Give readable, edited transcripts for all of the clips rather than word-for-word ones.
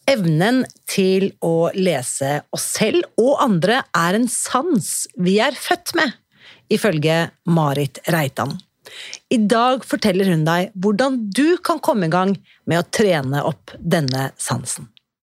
Evnen til å lese oss selv og andre en sans vi født med, ifølge Marit Reitan. I dag forteller hun deg hvordan du kan komme i gang med å trene opp denne sansen.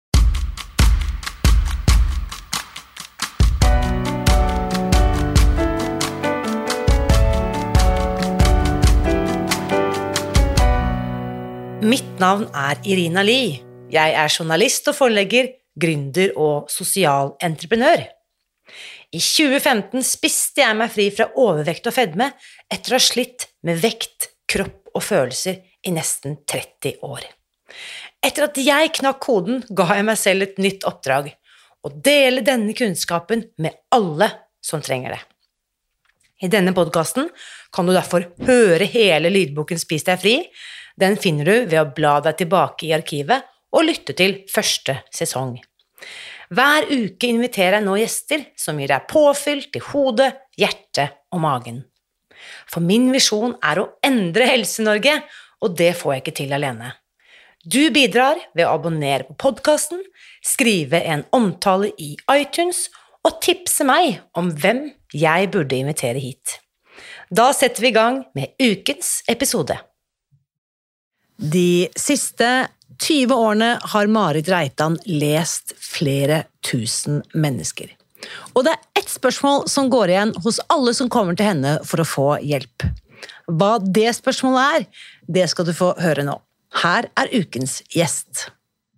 Mitt navn Irina Lie. Jeg journalist og forlegger, gründer og sosial entreprenør. I 2015 spiste jeg meg fri fra overvekt og fedme etter å ha slitt med vekt, kropp og følelser i nesten 30 år. Etter at jeg knakk koden, ga jeg meg selv et nytt oppdrag, å dele denne kunnskapen med alle som trenger det. I denne podcasten kan du derfor høre hele lydboken Spis deg fri. Den finner du ved å bla deg tilbake i arkivet og lytte til første sesong. Hver uke inviterer jeg nå gjester som gir deg påfyll til hodet, hjertet og magen. For min visjon å endre Helse-Norge, og det får jeg ikke til alene. Du bidrar ved å abonnere på podcasten, skrive en omtale i iTunes og tipse meg om hvem jeg burde invitere hit. Da setter vi i gang med ukens episode. De siste 20 årene har Marit Reitan lest flere tusen mennesker. Og det ett spørsmål som går igjen hos alle som kommer til henne for å få hjelp. Hva det spørsmålet det skal du få høre nå. Her ukens gjest.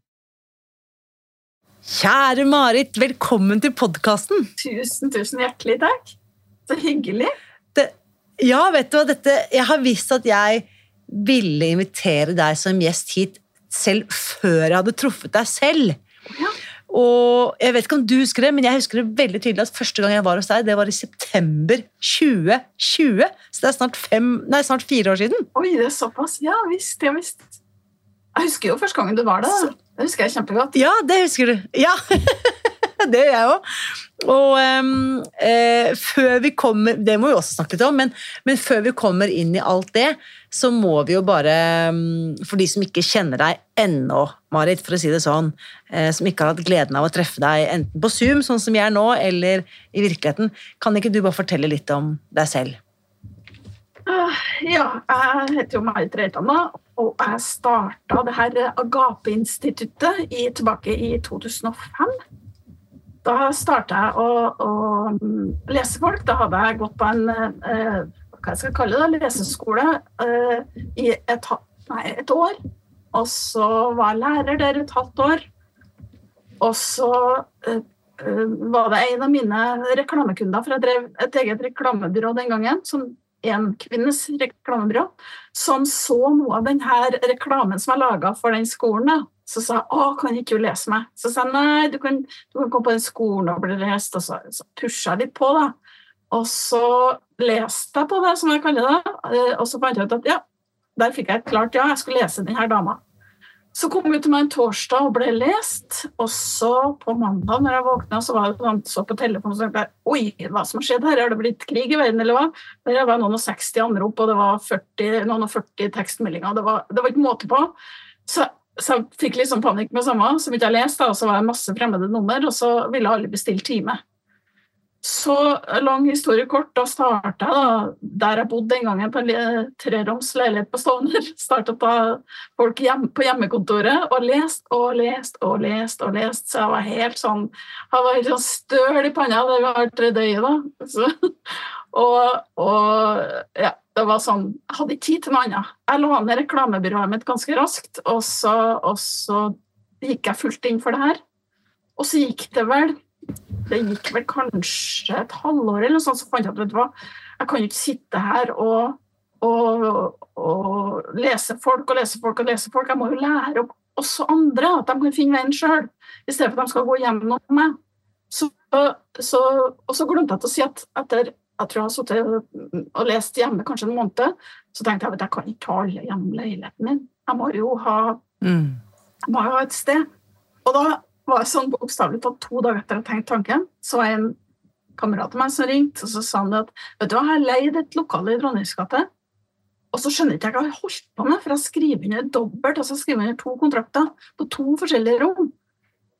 Kjære Marit, velkommen til podcasten. Tusen hjertelig takk. Så hyggelig. Ja, vet du hva, jeg har visst at jeg ville invitere deg som gjest hit selv før jeg hadde truffet deg selv. Ja. Og jeg vet ikke om du husker det, men jeg husker det veldig tydelig at første gang jeg var hos deg, det var i september 2020. Så det snart 4 år siden. Oi, det såpass. Ja, visst. Jeg husker jo første gangen du var der. Det husker jeg kjempegodt. Ja, det husker du. Ja, det gjør jeg også. Og før vi kommer, det må vi også snakke litt om, men før vi kommer inn i alt det, så må vi jo bare, for de som ikke kjenner deg ennå, Marit, for å si det sånn, som ikke har hatt gleden av å treffe deg enten på Zoom, sånn som jeg nå, eller i virkeligheten, kan ikke du bare fortelle litt om deg selv? Ja, jeg heter jo Marit Reitan, og jeg startet det her Agape-instituttet tilbake i 2005. Da startet jeg å lese folk. Da hadde jeg gått på en, hva jeg skal kalle det, leseskole i et år. Og så var jeg lærer der et halvt år. Og så var det en av mine reklamekunder, for jeg drev et eget reklamebyrå den gangen, som en kvinnes reklamebyrå, som så noe av denne reklamen som jeg laget for den skolen da. Så sa jeg, kan ikke du lese meg? Så sa jeg, nei, du kan komme på den skolen og bli lest, og så pushet jeg litt på da. Og så leste jeg på det, som jeg kaller det, og så fant jeg ut at ja, der fikk jeg et klart ja, jeg skulle lese denne dama. Så kom jeg til meg en torsdag og ble lest, og så på mandag når jeg våknet, så var det så på telefonen og tenkte jeg, oi, hva som har skjedd her? Har det blitt krig i verden, eller hva? Der var noen og 60 andre opp, og det var noen og 40 tekstmeldinger, det var ikke måte på. Så jeg fikk litt sånn panikk med samme, som ikke jeg leste, og så var det masse fremmede nummer, og så ville alle bestille time. Så lang historie kort, da startet jeg da, der jeg bodde den gangen på en 3-roms leilighet på Stovner, startet da folk på hjemmekontoret, og lest, så jeg var helt sånn støl i panna, det var 3 døye da, så, og ja, det var sånn, jeg hadde ikke tid til noe annet. Jeg la ned reklamebyrået mitt ganske raskt, og så gikk jeg fullt inn for det her. Og så gikk det vel kanskje et halvår eller noe sånt, så fant jeg at, vet du hva, jeg kan ikke sitte her og lese folk, jeg må jo lære opp også andre, at de kan finne veien selv, i stedet for at de skal gå gjennom meg. Og så glemte jeg til å si at etter jeg tror jeg har suttet og lest hjemme kanskje en måned, så tenkte jeg at jeg kan ikke ta alle hjemme leiligheten min. Jeg må jo ha et sted. Og da var jeg sånn bokstavlig tatt 2 dager etter å tenke tanken, så var en kamerat av meg som ringte, og så sa han at, vet du hva, jeg leide et lokale i Dronningsgate, og så skjønner ikke jeg hva jeg holdt på med, for jeg skriver under dobbelt, altså jeg skriver under 2 kontrakter på 2 forskjellige rom.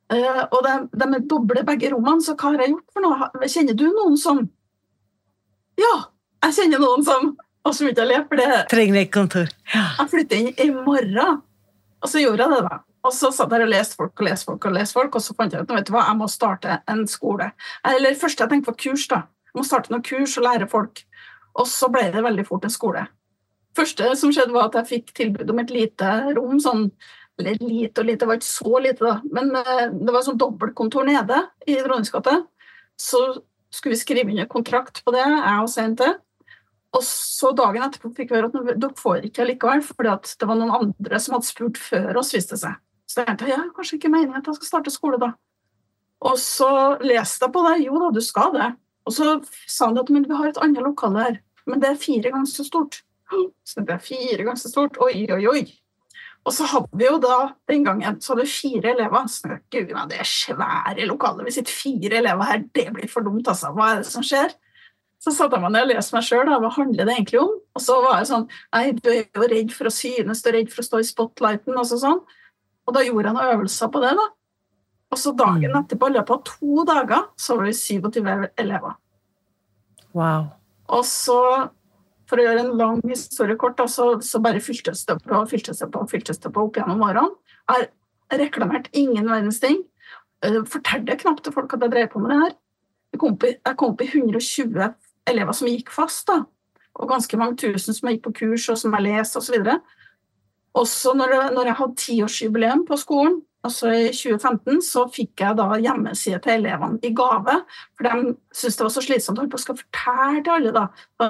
Og de doble begge rommene, så hva har jeg gjort for noe? Kjenner du noen som? Ja, jeg kjenner noen som, og så begynte jeg å le, for det... Trenger ikke kontor. Ja. Jeg flyttet inn i morgen, og så gjorde jeg det da. Og så satt jeg og leste folk, og så fant jeg ut, vet du hva, jeg må starte en skole. Eller først jeg tenkte på kurs da. Jeg må starte noen kurs og lære folk. Og så ble det veldig fort en skole. Første som skjedde var at jeg fikk tilbud om et lite rom, sånn, eller lite, det var ikke så lite da, men det var sånn dobbeltkontor nede i Dronningsgata. Så skulle vi skrive inn en kontrakt på det, jeg og Sente. Og så dagen etterpå fikk vi høre at dere får ikke likevel, fordi at det var noen andre som hadde spurt før oss, viste seg. Så jeg tenkte, ja, kanskje ikke meningen at jeg skal starte skole da. Og så leste jeg på det, jo da, du skal det. Og så sa han at, men vi har et annet lokale her, men det 4 ganger så stort. Så det 4 ganger så stort, oi. Og så hadde vi jo da, den gangen, så hadde vi 4 elever. Så gud, det svære lokale, vi sitter 4 elever her, det blir for dumt, altså. Hva det som skjer? Så satt jeg meg ned og leste meg selv, hva handler det egentlig om? Og så var jeg sånn, nei, du jo redd for å synes, du redd for å stå i spotlighten, og sånn. Og da gjorde jeg noen øvelser på det da. Og så dagen etterpå, løpet av 2 dager, så var det 27 elever. Wow. Og så, for å gjøre en lang historie kort, da, så bare fyltes det på opp gjennom årene. Jeg reklamerte ingen verdens ting. Fortalte knapt til folk at jeg drev på med det her. Jeg kom opp i 120 elever som gikk fast da, og ganske mange tusen som gikk på kurs og som jeg leste og så videre. Og så når jeg hadde 10-årsjubileum på skolen, altså i 2015, så fikk jeg da hjemmeside til elevene i gave, for de syntes det var så slitsomt å skal fortelle til alle da,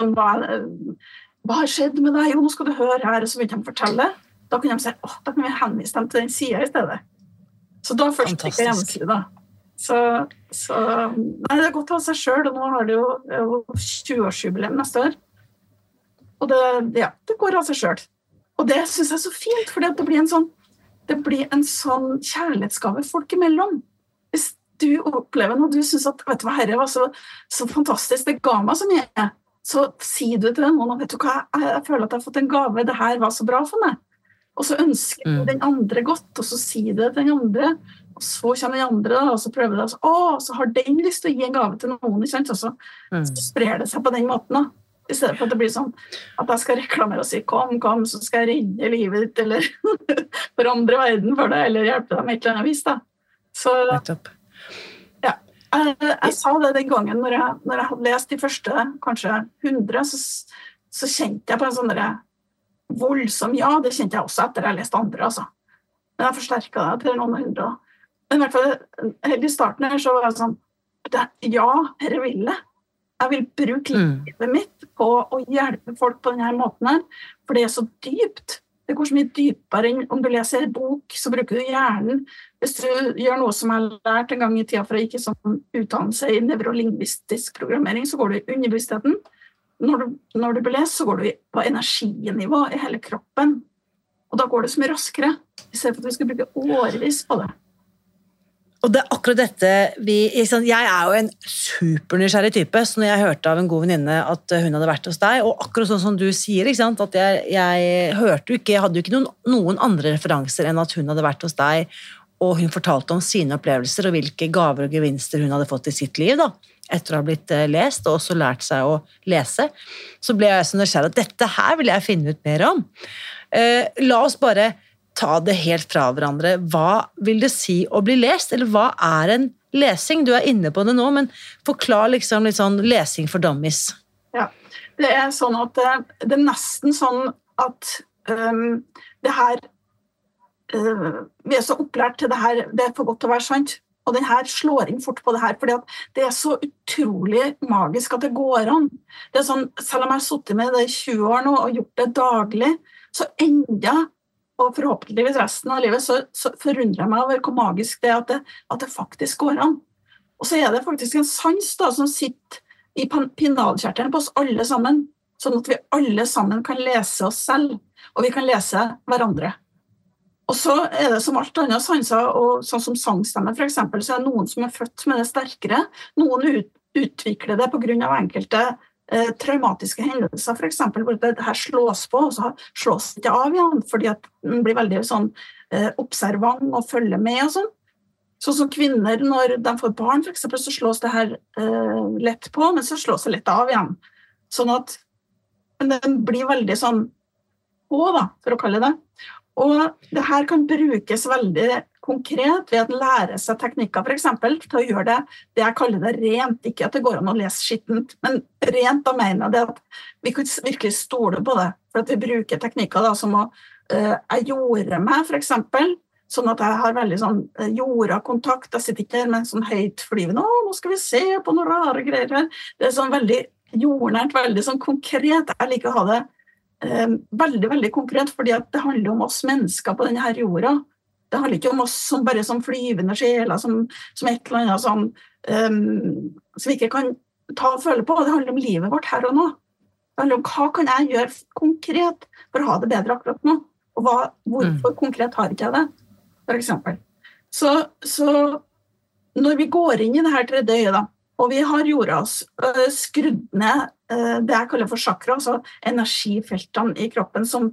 hva har skjedd med deg? Jo, nå skal du høre her, og så begynte de å fortelle. Da kunne de si, da kan vi henvise dem til den siden i stedet. Så da først fikk jeg hjemmeside da. Så nei, det gått av seg selv, og nå har det jo 20-årsjubileum neste år. Og det går av seg selv. Og det synes jeg er så fint, fordi at det blir en sånn kjærlighetsgave folk imellom. Hvis du opplever noe, du synes at, vet du hva, herre var så fantastisk, det ga meg så mye, så sier du til noen, vet du hva, jeg føler at jeg har fått en gave, det her var så bra for meg. Og så ønsker du den andre godt, og så sier du det til den andre, og så kommer den andre, og så prøver du det, og så har den lyst til å gi en gave til noen, og så sprer det seg på den måten da. I stedet for at det blir sånn at jeg skal reklamere og si kom, så skal jeg redde livet ditt, eller forandre verden for deg, eller hjelpe deg med et eller annet vis da. Så ja, jeg sa det den gangen når jeg hadde lest de første, kanskje 100, så kjente jeg på en sånn voldsom, ja, det kjente jeg også etter jeg leste andre, altså. Men jeg forsterket det til noen 100. Men i hvert fall, helt i starten her, så var jeg sånn, ja, her vil jeg. Jeg vil bruke livet mitt på å hjelpe folk på denne måten her, for det så dypt. Det går så mye dypere enn om du leser en bok, så bruker du hjernen. Hvis du gjør noe som jeg har lært en gang i tiden for å ikke sånn utdannelse i nevrolingvistisk programmering, så går du i underbevisstheten. Når du blir lest, så går du på energinivå i hele kroppen. Og da går det så mye raskere, i stedet for at vi skal bruke årevis på det. Og det er akkurat dette jeg er jo en supernysgjerrig type, så når jeg hørte av en god venninne at hun hadde vært hos deg, og akkurat sånn som du sier, ikke sant, at jeg hørte jo ikke, jeg hadde jo ikke noen andre referanser enn at hun hadde vært hos deg, og hun fortalte om sine opplevelser og hvilke gaver og gevinster hun hadde fått i sitt liv da, etter å ha blitt lest, og også lært seg å lese, så ble jeg så nysgjerrig at dette her vil jeg finne ut mer om. La oss bare ta det helt fra hverandre. Hva vil det si å bli lest, eller hva er en lesing? Du er inne på det nå, men forklar liksom litt sånn lesing for dummies. Ja, det er sånn at det er nesten sånn at det her, vi er så opplært til det her, det er for godt til å være sant, og den her slår inn fort på det her, fordi at det er så utrolig magisk at det går an. Det er sånn, selv om jeg har suttet med det i 20 år nå, og gjort det daglig, så enda og forhåpentligvis resten av livet, så forundrer jeg meg over hvor magisk det er at det faktisk går an. Og så er det faktisk en sans da, som sitter i pinnalkjertelen på oss alle sammen, sånn at vi alle sammen kan lese oss selv, og vi kan lese hverandre. Og så er det som alt annet sanser, og sånn som sangstemme for eksempel, så er det noen som er født med det sterkere, noen utvikler det på grunn av enkelte traumatiske hendelser, for eksempel, hvor det her slås på, og så slås det ikke av igjen, fordi at den blir veldig sånn observant og følger med og sånn. Sånn som kvinner, når de får barn, for eksempel, så slås det her lett på, men så slås det lett av igjen. Sånn at den blir veldig sånn på, da, for å kalle det. Og det her kan brukes veldig konkret ved at en lærer seg teknikker, for eksempel, til å gjøre det jeg kaller det rent, ikke at det går an å lese skittent, men rent da mener det at vi kan virkelig stole på det, for at vi bruker teknikker da, som å jeg gjorde meg, for eksempel, sånn at jeg har veldig sånn jorda kontakt, jeg sitter ikke her med en sånn høyt flyvende, nå skal vi se på noen rare greier her, det sånn veldig jordnært, veldig sånn konkret, jeg liker å ha det veldig, veldig konkret, fordi at det handler om oss mennesker på denne her jorda, det handler ikke om oss som bare som flyvende sjeler, som et eller annet sånn, som vi ikke kan ta og føle på, det handler om livet vårt her og nå, det handler om hva kan jeg gjøre konkret for å ha det bedre akkurat nå, og hvorfor konkret har ikke jeg det, for eksempel. Så når vi går inn i det her tredje øyet da, og vi har jorda oss skrudd ned det jeg kaller for chakra, altså energifeltene i kroppen som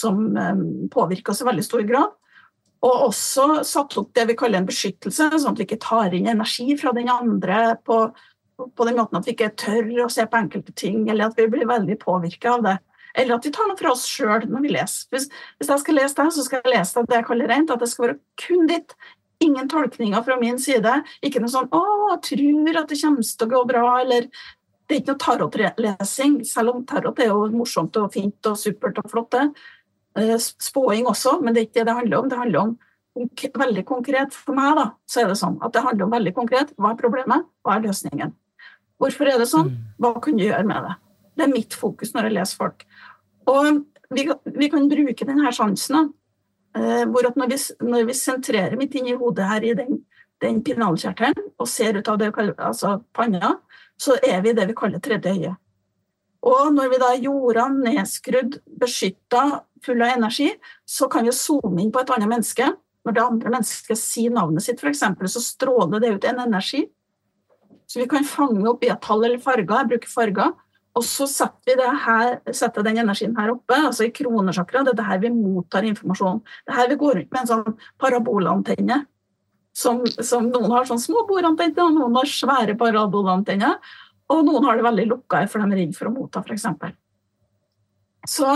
påvirker oss i veldig stor grad, og også satt opp det vi kaller en beskyttelse, sånn at vi ikke tar inn energi fra den andre på den måten at vi ikke tør å se på enkelte ting, eller at vi blir veldig påvirket av det. Eller at vi tar noe fra oss selv når vi leser. Hvis jeg skal lese det, så skal jeg lese det jeg kaller rent, at det skal være kun ditt, ingen tolkninger fra min side, ikke noe sånn, jeg tror at det kommer til å gå bra, eller det er ikke noe tarotlesing, selv om tarot er jo morsomt og fint og supert og flott det. Spåing også, men det er ikke det det handler om veldig konkret for meg da, så er det sånn at det handler om veldig konkret, hva er problemet, hva er løsningen? Hvorfor er det sånn? Hva kan du gjøre med det? Det er mitt fokus når jeg leser folk. Og vi kan bruke denne sansen, hvor at når vi sentrerer midt inn i hodet her i den pinalkjertelen, og ser ut av det vi kaller, altså panna, så er vi det vi kaller tredje øye. Og når vi da jorda nedskrudd, beskyttet, full av energi, så kan vi zoome inn på et annet menneske. Når det andre mennesket sier navnet sitt, for eksempel, så stråler det ut en energi. Så vi kan fange opp i et tall eller farger, jeg bruker farger, og så setter den energien her oppe, altså i kronesjakra, det er her vi mottar informasjon. Det her vi går rundt med en sånn parabolantenne, som noen har sånn små borantenner, og noen har svære parabolantenner, og noen har det veldig lukket for de er redd for å motta, for eksempel. Så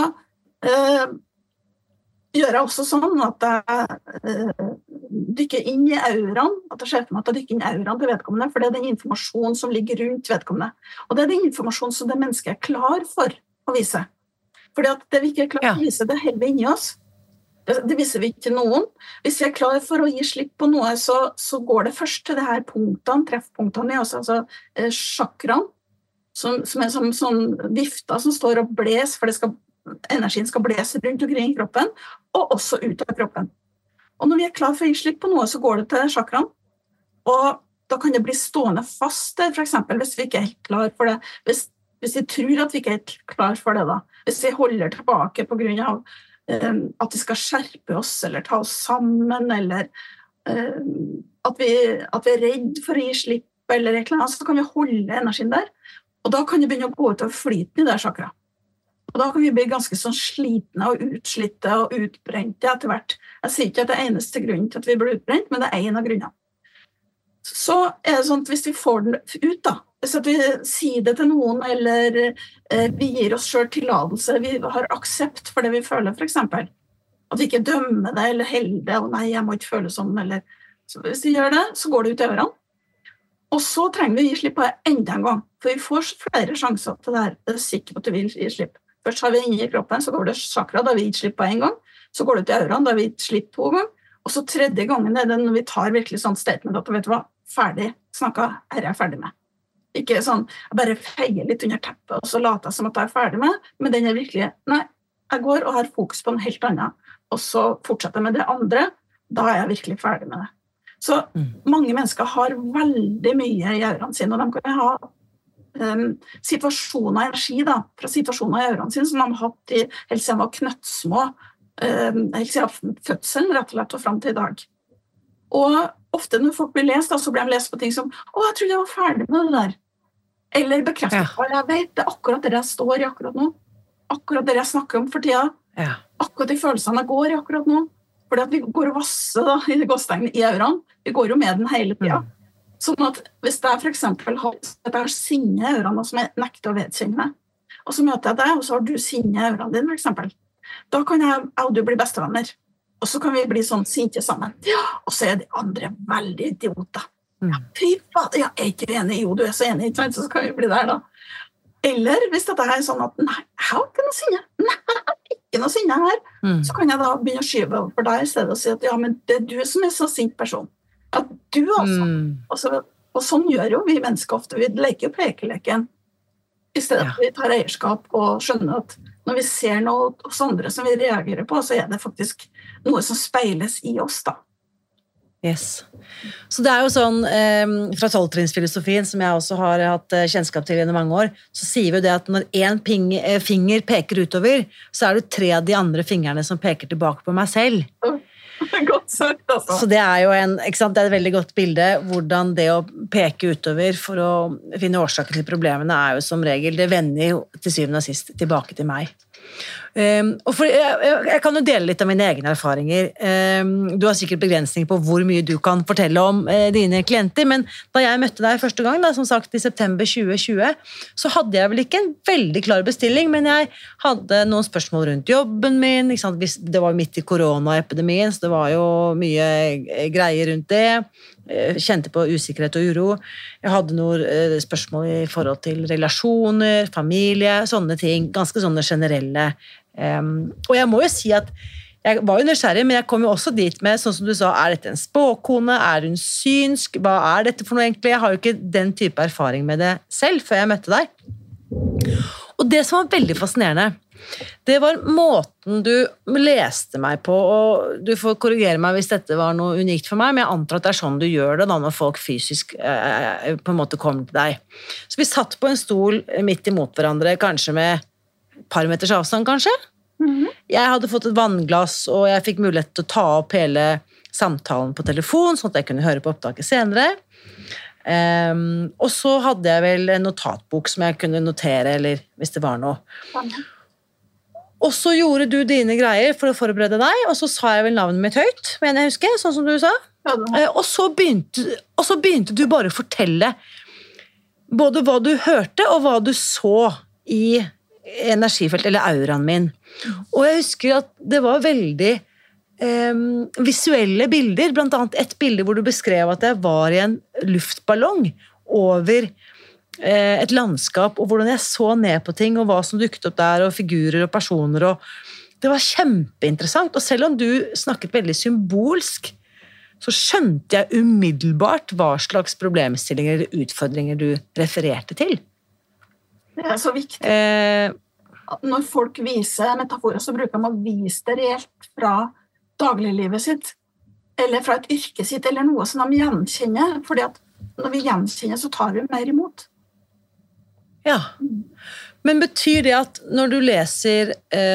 gjør jeg også sånn at jeg dykker inn i auraen, at jeg ser for meg at jeg dykker inn i auraen til vedkommende, for det er den informasjonen som ligger rundt vedkommende. Og det er den informasjonen som det mennesket er klar for å vise. Fordi at det vi ikke er klar for å vise, det heller vi inni oss. Det viser vi ikke til noen. Hvis vi er klar for å gi slipp på noe, så går det først til det her punktene, treffpunktene i oss, altså chakraen, som er som sånn vifter som står og bles, for energien skal blese rundt omkring i kroppen, og også ut av kroppen. Og når vi er klar for å gi slipp på noe, så går det til chakraen, og da kan det bli stående fast der, for eksempel, hvis vi ikke er helt klar for det. Hvis vi tror at vi ikke er helt klar for det da, hvis vi holder tilbake på grunn av at vi skal skjerpe oss, eller ta oss sammen, eller at vi er redd for å gi slipp, eller et eller annet, så kan vi holde energien der, og da kan det begynne å gå ut av flyten i det chakra. Og da kan vi bli ganske sånn slitne og utslitte og utbrente etter hvert. Jeg sier ikke at det er eneste grunnen til at vi blir utbrent, men det er en av grunnene. Så er det sånn at hvis vi får den ut da, hvis vi sier det til noen, eller vi gir oss selv tilladelse, vi har aksept for det vi føler, for eksempel. At vi ikke dømmer det, eller holder det, og nei, jeg må ikke føle sånn, eller så hvis vi gjør det, så går det ut i ørene. Og så trenger vi å gi slipp på det enda en gang, for vi får flere sjanser til det her, det er sikkert på at du vil gi slipp. Først har vi inni i kroppen, så går det chakra, da vi gitt slipp på en gang, så går det ut i ørene, da vi gitt slipp 2 ganger, og så tredje gangen er det når vi tar virkelig sånn statement, at vet du hva, ferdig, snakket, her er jeg ferdig med. Ikke sånn, jeg bare feier litt under teppet, og så later jeg som at jeg er ferdig med, men den er virkelig, nei, jeg går og har fokus på en helt annen, og så fortsetter jeg med det andre, da er jeg virkelig ferdig med det. Så mange mennesker har veldig mye i ørene sine, og de kan ha situasjoner av energi da, fra situasjoner i ørene sine som de har hatt helt siden de var knøttsmå, helt siden fødselen rett og slett og frem til i dag. Og ofte når folk blir lest, da, så blir de lest på ting som jeg trodde jeg var ferdig med det der. Eller bekreftet, jeg vet, det er akkurat det jeg står i akkurat nå. Akkurat det jeg snakker om for tida. Akkurat de følelsene jeg går i akkurat nå. Fordi at vi går og vasser da, i gåstegn i auraen. Vi går jo med den hele tiden. Sånn at hvis jeg for eksempel har sinne i auraen, som jeg nekter å vedkjenne meg, og så møter jeg deg, og så har du sinne i auraen din, for eksempel. Da kan jeg og du bli bestevenner. Og så kan vi bli sånn sinte sammen. Ja, og så de andre veldig idioter. Ja, fy fader, jeg ikke enig. Jo, du så enig, ikke sant? Så kan vi bli der da. Eller hvis dette sånn at, nei, jeg har ikke noe sinne. Nei, ikke noe sinne her. Så kan jeg da begynne å skyve over for deg i stedet og si at ja, men det du som så sint person. At du også. Og sånn gjør jo vi mennesker ofte. Vi leker jo pekeleken. I stedet for vi tar eierskap og skjønner at når vi ser noe hos andre som vi reagerer på, så det faktisk noe som speiles i oss da. Yes. Så det jo sånn, fra 12-trinnsfilosofien, som jeg også har hatt kjennskap til gjennom mange år, så sier vi det at når en finger peker utover, så det 3 av de andre fingrene som peker tilbake på meg selv. Godt sagt, altså. Så det jo ikke sant, det et veldig godt bilde, hvordan det å peke utover for å finne årsaker til problemene jo som regel, det vender jo til syvende og sist tilbake til meg. Og for, jeg kan jo dele litt av mine egne erfaringer. Du har sikkert begrensninger på hvor mye du kan fortelle om dine klienter, men da jeg møtte deg første gang, da, som sagt i september 2020, så hadde jeg vel ikke en veldig klar bestilling, men jeg hadde noen spørsmål rundt jobben min, ikke sant? Det var midt i koronaepidemien, så det var jo mye greier rundt det. Jeg kjente på usikkerhet og uro. Jeg hadde noen spørsmål i forhold til relasjoner, familie, sånne ting, ganske sånne generelle. Og jeg må jo si at jeg var jo nysgjerrig, men jeg kom jo også dit med, sånn som du sa, dette en spåkone, hun synsk, hva dette for noe egentlig? Jeg har jo ikke den type erfaring med det selv, før jeg møtte deg. Og det som var veldig fascinerende, det var måten du leste meg på, og du får korrigere meg hvis dette var noe unikt for meg, men jeg antar at det sånn du gjør det da, når folk fysisk på en måte kommer til deg. Så vi satt på en stol midt imot hverandre, kanskje med et par meters avstand, kanskje. Jeg hadde fått et vannglass, og jeg fikk mulighet til å ta opp hele samtalen på telefon, sånn at jeg kunne høre på opptaket senere. Og så hadde jeg vel en notatbok som jeg kunne notere, eller hvis det var noe. Og så gjorde du dine greier for å forberede deg, og så sa jeg vel navnet mitt høyt, mener jeg husker, sånn som du sa. Og så begynte du bare å fortelle både hva du hørte, og hva du så i energifelt, eller auraen min. Og jeg husker at det var veldig visuelle bilder, blant annet et bilde hvor du beskrev at jeg var i en luftballong over et landskap, og hvordan jeg så ned på ting, og hva som dukket opp der, og figurer og personer, og det var kjempeinteressant, og selv om du snakket veldig symbolsk, så skjønte jeg umiddelbart hva slags problemstillinger eller utfordringer du refererte til. Det så viktig. Når folk viser metaforer, så bruker de å vise det reelt fra dagliglivet sitt, eller fra et yrke sitt, eller noe som de gjenkjenner, fordi at når vi gjenkjenner, så tar vi mer imot. Ja, men betyr det at når du leser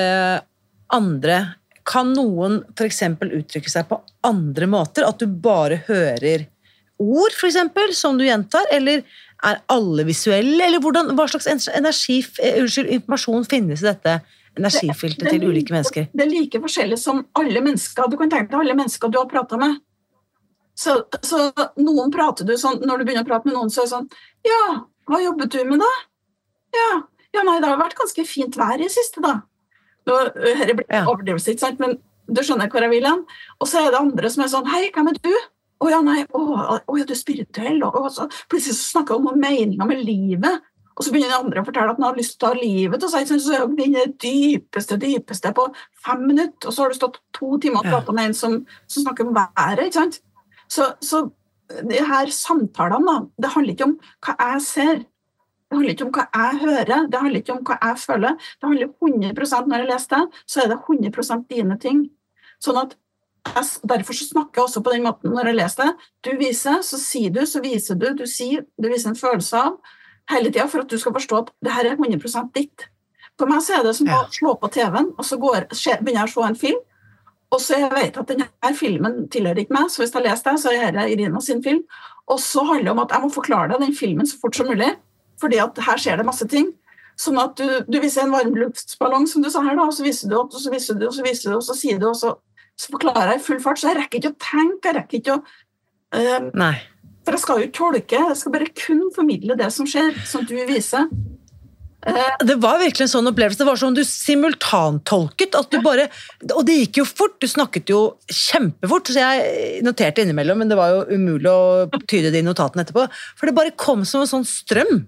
andre, kan noen for eksempel uttrykke seg på andre måter, at du bare hører ord for eksempel, som du gjentar, eller alle visuelle, eller hva slags informasjon finnes i dette energifiltret til ulike mennesker? Det like forskjellig som alle mennesker, du kan tenke deg alle mennesker du har pratet med. Så noen prater du sånn, når du begynner å prate med noen, så det sånn, ja, hva jobbet du med da? Ja, nei, det har vært ganske fint vær i siste da. Her blir det overdrivelse, ikke sant? Men du skjønner hvor jeg vil hen. Og så det andre som sånn, hei, hvem du? Ja, nei, ja, du er spirituell. Og så plutselig så snakker jeg om meningen med livet. Og så begynner de andre å fortelle at man har lyst til å ta livet, og så er det dypeste på 5 minutter, og så har du stått 2 timer og pratet med en som snakker om været, ikke sant? Så de her samtalene da, det handler ikke om hva jeg ser, det handler ikke om hva jeg hører, det handler ikke om hva jeg føler, det handler 100% når jeg leser det, så det 100% dine ting. Sånn at derfor så snakker jeg også på den måten når jeg leser det. Du viser, så sier du, så viser du, du viser en følelse av hele tiden for at du skal forstå at det her 100% ditt. For meg så det som å slå på TV-en, og så begynner jeg å se en film, og så jeg vet at denne filmen tilhører ikke meg, så hvis jeg leser det, så det Irina sin film, og så handler det om at jeg må forklare deg den filmen så fort som mulig, fordi at her skjer det masse ting, sånn at du viser en varmluftsballong, som du sa her da, og så viser du, og så viser du, og så viser du, og så sier du, og så så forklarer jeg full fart, så jeg rekker ikke å tenke, jeg rekker ikke å... Nei. For jeg skal jo ikke tolke, jeg skal bare kun formidle det som skjer, som du viser. Det var virkelig en sånn opplevelse, det var som du simultantolket, at du bare, og det gikk jo fort, du snakket jo kjempefort, så jeg noterte innimellom, men det var jo umulig å tyde de notatene etterpå, for det bare kom som en sånn strøm,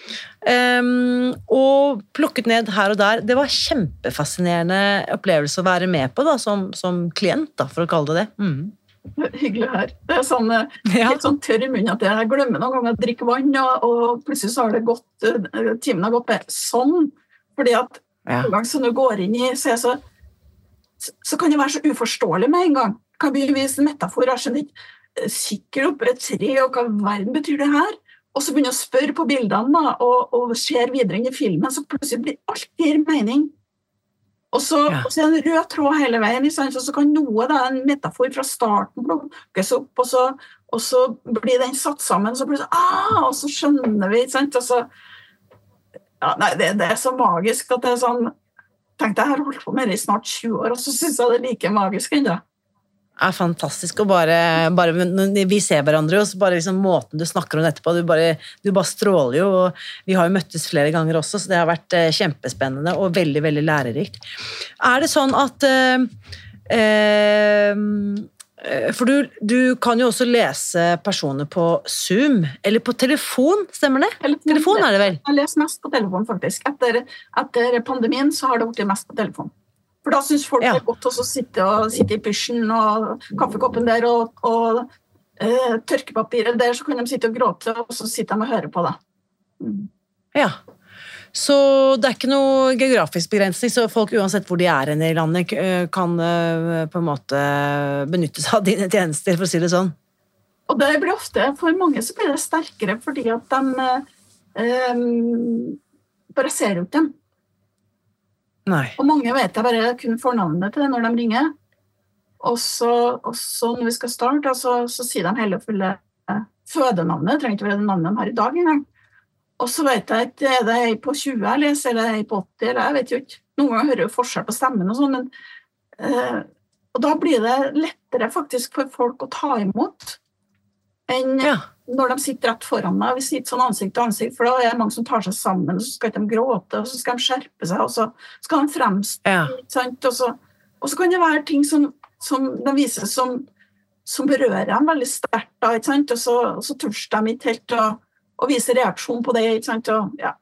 og plukket ned her og der. Det var kjempefascinerende opplevelse å være med på da, som klient, da, for å kalle det det. Hyggelig her. Det er sånn, helt sånn tørr i munnen at jeg glemmer noen ganger å drikke vann, og plutselig så har det gått, timen har gått med sånn, fordi at en gang som du går inn i, så kan det være så uforståelig med en gang. Kan vi vise en metafor, jeg skjønner ikke, sikker opp et tre, og hva verden betyr det her? Og så begynner jeg å spørre på bildene, da, og ser videre inn i filmen, så plutselig blir alt gir mening. Og så er det en rød tråd hele veien, og så kan noe, da, en metafor fra starten plukkes opp, og så blir den satt sammen, så plutselig, og så skjønner vi, sant? Og så, nei, det er så magisk at det er sånn, tenkte jeg har holdt på med det i snart 20 år, og så synes jeg det er like magisk enda. Er fantastisk, og bare vi ser hverandre, og så bare liksom måten du snakker om det etterpå, du bare stråler jo, og vi har jo møttes flere ganger også, så det har vært kjempespennende og veldig, veldig lærerikt. Er det sånn at for du kan jo også lese personer på Zoom, eller på telefon, stemmer det? Telefon er det vel? Jeg leser mest på telefon faktisk. Etter pandemien så har det vært mest på telefon. For da synes folk det er godt å sitte i pysjen og kaffekoppen der og tørkepapiret der, så kan de sitte og gråte, og så sitter de og hører på det. Ja, så det er ikke noe geografisk begrensning, så folk uansett hvor de er i landet kan på en måte benytte seg av dine tjenester, for å si det sånn. Og det blir ofte, for mange så blir det sterkere, fordi at de bare ser ut dem. Nei. Og mange vet jeg bare kun fornavnet til det når de ringer. Og så når vi skal starte, så sier de hele fulle fødenavnet. Det trenger ikke være det navnet de har i dag engang. Og så vet jeg ikke, er det jeg på 20 jeg leser, eller er det jeg på 80, eller jeg vet jo ikke. Noen ganger hører jeg forskjell på stemmen og sånn, men og da blir det lettere faktisk for folk å ta imot enn når de sitter rett foran meg, vi sitter sånn ansikt til ansikt, for da er det mange som tar seg sammen, og så skal de gråte, og så skal de skjerpe seg, og så skal de fremstå, sant? Og så kan det være ting som de viser som berører dem veldig sterkt, da, ikke sant? Og så tørs de ikke helt å vise reaksjon på det, ikke sant?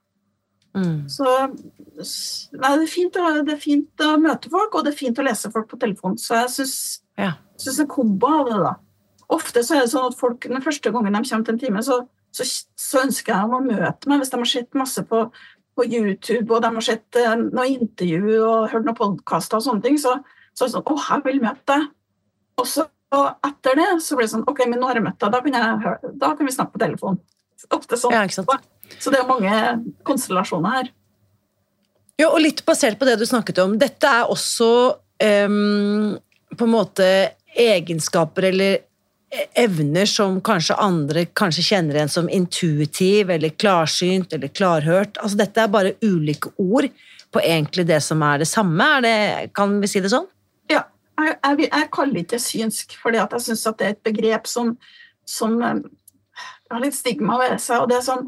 Så nei, det er fint å møte folk, og det er fint å lese folk på telefon, så jeg synes en kombo av det da. Ofte så er det sånn at folk, den første gangen de kommer til en time, så ønsker jeg å møte meg, hvis de har sett masse på YouTube, og de har sett noe intervju og hørt noen podcaster og sånne ting, så er det sånn, jeg vil møte deg. Og så etter det, så blir det sånn, ok, men nå har jeg møtt deg, da kan vi snakke på telefon. Ofte sånn. Ja, ikke sant. Så det er mange konstellasjoner her. Ja, og litt basert på det du snakket om, dette er også på en måte egenskaper eller evner som kanskje andre kjenner igjen som intuitiv, eller klarsynt, eller klarhørt. Altså dette er bare ulike ord på egentlig det som er det samme. Kan vi si det sånn? Ja, jeg kaller ikke det synsk, fordi at jeg synes at det er et begrep som har litt stigma ved seg, og det er sånn,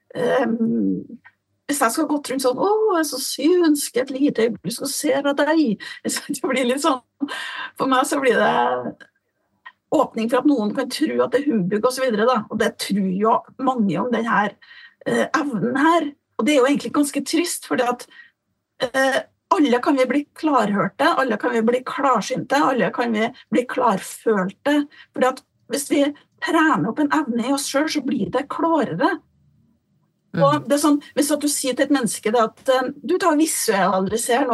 hvis jeg skal gått rundt sånn, jeg er så synsk, et lite øyeblikk, skal se av deg, det blir litt sånn, for meg så blir det åpning for at noen kan tro at det er humbug og så videre da, og det tror jo mange om denne evnen her, og det er jo egentlig ganske trist, fordi at alle kan vi bli klarhørte, alle kan vi bli klarsynte, alle kan vi bli klarfølte, fordi at hvis vi trener opp en evne i oss selv, så blir det klarere. Og det er sånn, hvis at du sier til et menneske det at du visualiserer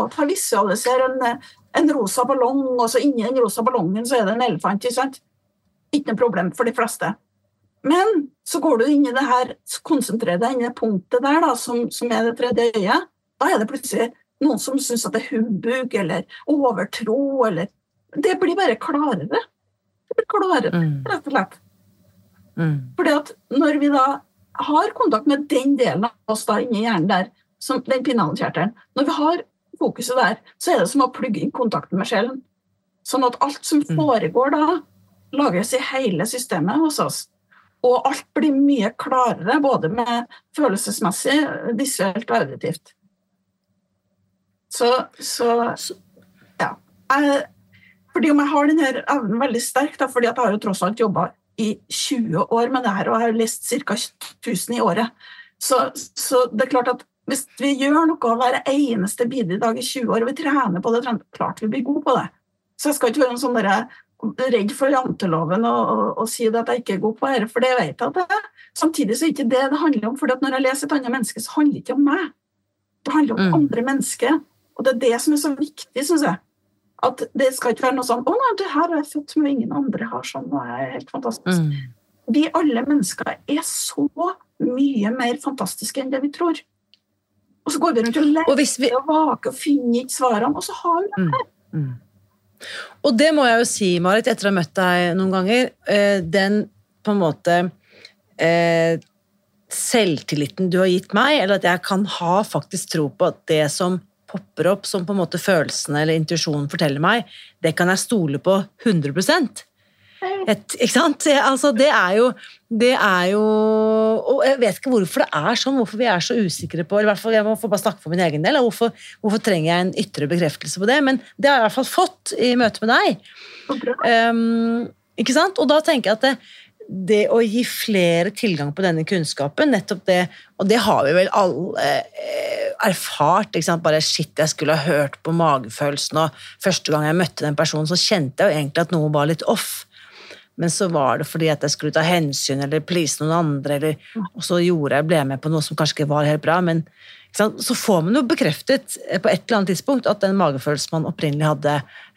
en rosa ballong, og så inni den rosa ballongen så er det en elefant, ikke sant? Ikke noe problem for de fleste. Men så går du inn i det her, konsentrerer deg inn i det punktet der da, som er det tredje øyet, da er det plutselig noen som synes at det er humbug, eller overtro, eller det blir bare klarere. Det blir klarere, rett og slett. Fordi at når vi da har kontakt med den delen av oss da inne i hjernen der, som den pinnhalekjertelen, når vi har fokuset der, så er det som å plugge inn kontakten med sjelen. Sånn at alt som foregår da, lagres i hele systemet hos oss. Og alt blir mye klarere, både med følelsesmessig, visuelt og auditivt. Så ja. Fordi om jeg har denne evnen veldig sterk, da, fordi at jeg har jo tross alt jobbet i 20 år med det her, og jeg har lest ca. 1000 i året. Så det er klart at hvis vi gjør noe hver eneste bidige dag i 20 år, og vi trener på det, klart vi blir gode på det. Så jeg skal ikke være en sånn redd for janteloven og si at jeg ikke er god på det, for det vet jeg at det er. Samtidig så er ikke det handler om, for når jeg leser et annet menneske, så handler det ikke om meg. Det handler om andre mennesker, og det er det som er så viktig, synes jeg. At det skal ikke være noe sånn, nei, det her er jeg født med, ingen andre har sånn, og det er helt fantastisk. Vi alle mennesker er så mye mer fantastiske enn det vi tror. Og så går vi rundt og leter og vaker og finner ikke svarene, og så har vi det her. Og det må jeg jo si, Marit, etter å ha møtt deg noen ganger, den på en måte selvtilliten du har gitt meg, eller at jeg kan ha faktisk tro på at det som popper opp, som på en måte følelsene eller intuisjonen forteller meg, det kan jeg stole på 100%. Ikke sant? Altså, det er jo, og jeg vet ikke hvorfor det er sånn, hvorfor vi er så usikre på, eller i hvert fall, jeg må få bare snakke for min egen del, og hvorfor trenger jeg en ytre bekreftelse på det, men det har jeg i hvert fall fått i møte med deg. Ikke sant? Og da tenker jeg at det å gi flere tilgang på denne kunnskapen, nettopp det, og det har vi vel alle erfart, ikke sant? Bare shit, jeg skulle ha hørt på magefølelsen, og første gang jeg møtte den personen, så kjente jeg jo egentlig at noe var litt off, men så var det fordi at jeg skulle ta hensyn, eller please noen andre, og så ble jeg med på noe som kanskje ikke var helt bra, men ikke sant? Så får man jo bekreftet på et eller annet tidspunkt at den magefølelsen man opprinnelig hadde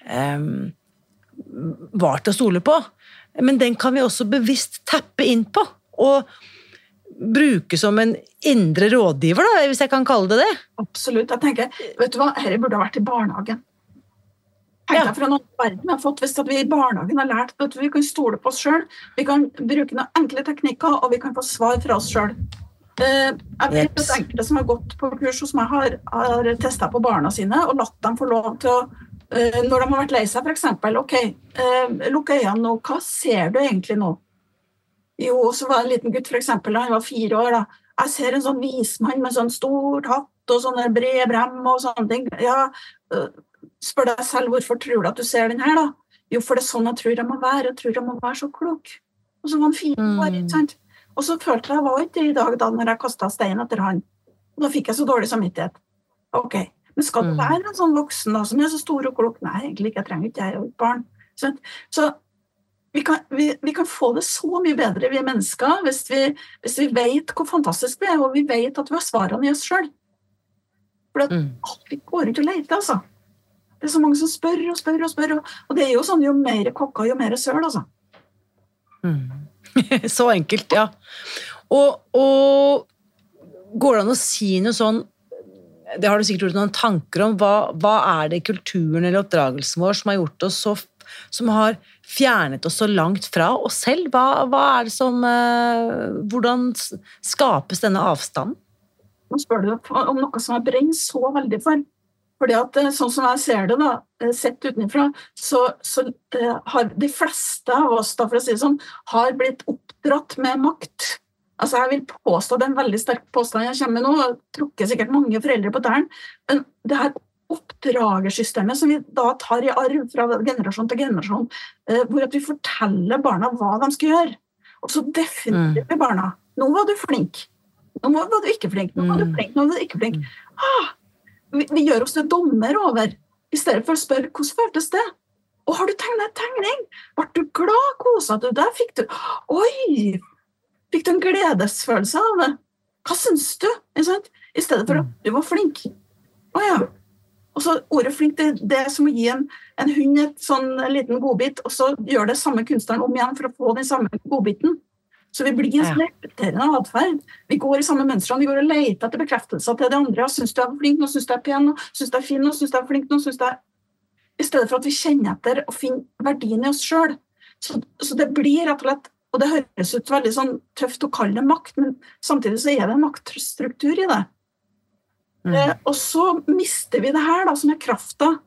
var til å stole på. Men den kan vi også bevisst tappe inn på, og bruke som en indre rådgiver, da, hvis jeg kan kalle det det. Absolutt. Jeg tenker, vet du hva, dette burde ha vært i barnehagen. Tenk deg fra noen verden vi har fått, hvis at vi i barnehagen har lært at vi kan stole på oss selv, vi kan bruke noen enkle teknikker, og vi kan få svar fra oss selv. Jeg vet at enkelte som har gått på kurs hos meg har testet på barna sine, og latt dem få lov til å når de har vært lei seg, for eksempel, ok, lukk øynene nå, hva ser du egentlig nå? Jo, så var det en liten gutt, for eksempel, han var 4 år da, jeg ser en sånn vismann med sånn stort hatt og sånne brede brem og sånne ting, ja, spør deg selv, hvorfor tror du at du ser den her da? Jo, for det er sånn jeg tror jeg må være så klok. Og så var han 4 år, ikke sant? Og så følte jeg var ikke i dag da, når jeg kastet stein etter han, og da fikk jeg så dårlig samvittighet. Ok. Men skal du være en sånn voksen da, som er så stor og klok? Nei, egentlig ikke, jeg trenger ikke, jeg er jo et barn. Så vi kan få det så mye bedre, vi mennesker, hvis vi vet hvor fantastisk vi er, og vi vet at vi har svarene i oss selv. For vi går ikke og leter, altså. Det er så mange som spør, og det er jo sånn, jo mer kokker, jo mer søl, altså. Så enkelt, ja. Og går det an å si noe sånn, det har du sikkert gjort noen tanker om, hva er det i kulturen eller oppdragelsen vår som har gjort oss som har fjernet oss så langt fra oss selv? Hva er det som, hvordan skapes denne avstanden? Nå spør du om noe som jeg brenner så veldig for. Fordi at sånn som jeg ser det da, sett utenfra, så har de fleste av oss, da, for å si det sånn, har blitt oppdratt med makt. Altså jeg vil påstå, det er en veldig sterk påstand jeg kommer med nå, og trukker sikkert mange foreldre på døren, men det her oppdragersystemet som vi da tar i arv fra generasjon til generasjon, hvor at vi forteller barna hva de skal gjøre, og så definerer vi barna. Nå var du flink, nå var du ikke flink, nå var du flink, nå var du ikke flink. Vi gjør oss det dommer over, i stedet for å spørre, hvordan føltes det? Og har du tegnet en tegning? Var du glad, koset du? Der fikk du, oi! Fikk du en gledesfølelse av det? Hva synes du? I stedet for at du var flink. Åja. Og så ordet flink, det er som å gi en hund et sånn liten godbit, og så gjør det samme kunstneren om igjen for å få den samme godbiten. Så vi blir en sånn repeterende adferd. Vi går i samme mønstrene, vi går og leter etter bekreftelser til det andre. Synes du er flink, nå synes du er pen, nå synes du er fin, nå synes du er flink, nå synes du er... I stedet for at vi kjenner etter og finner verdien i oss selv. Så det blir rett og slett, og det høres ut veldig sånn tøft å kalle det makt, men samtidig så er det en maktstruktur i det. Og så mister vi det her da, som er krafta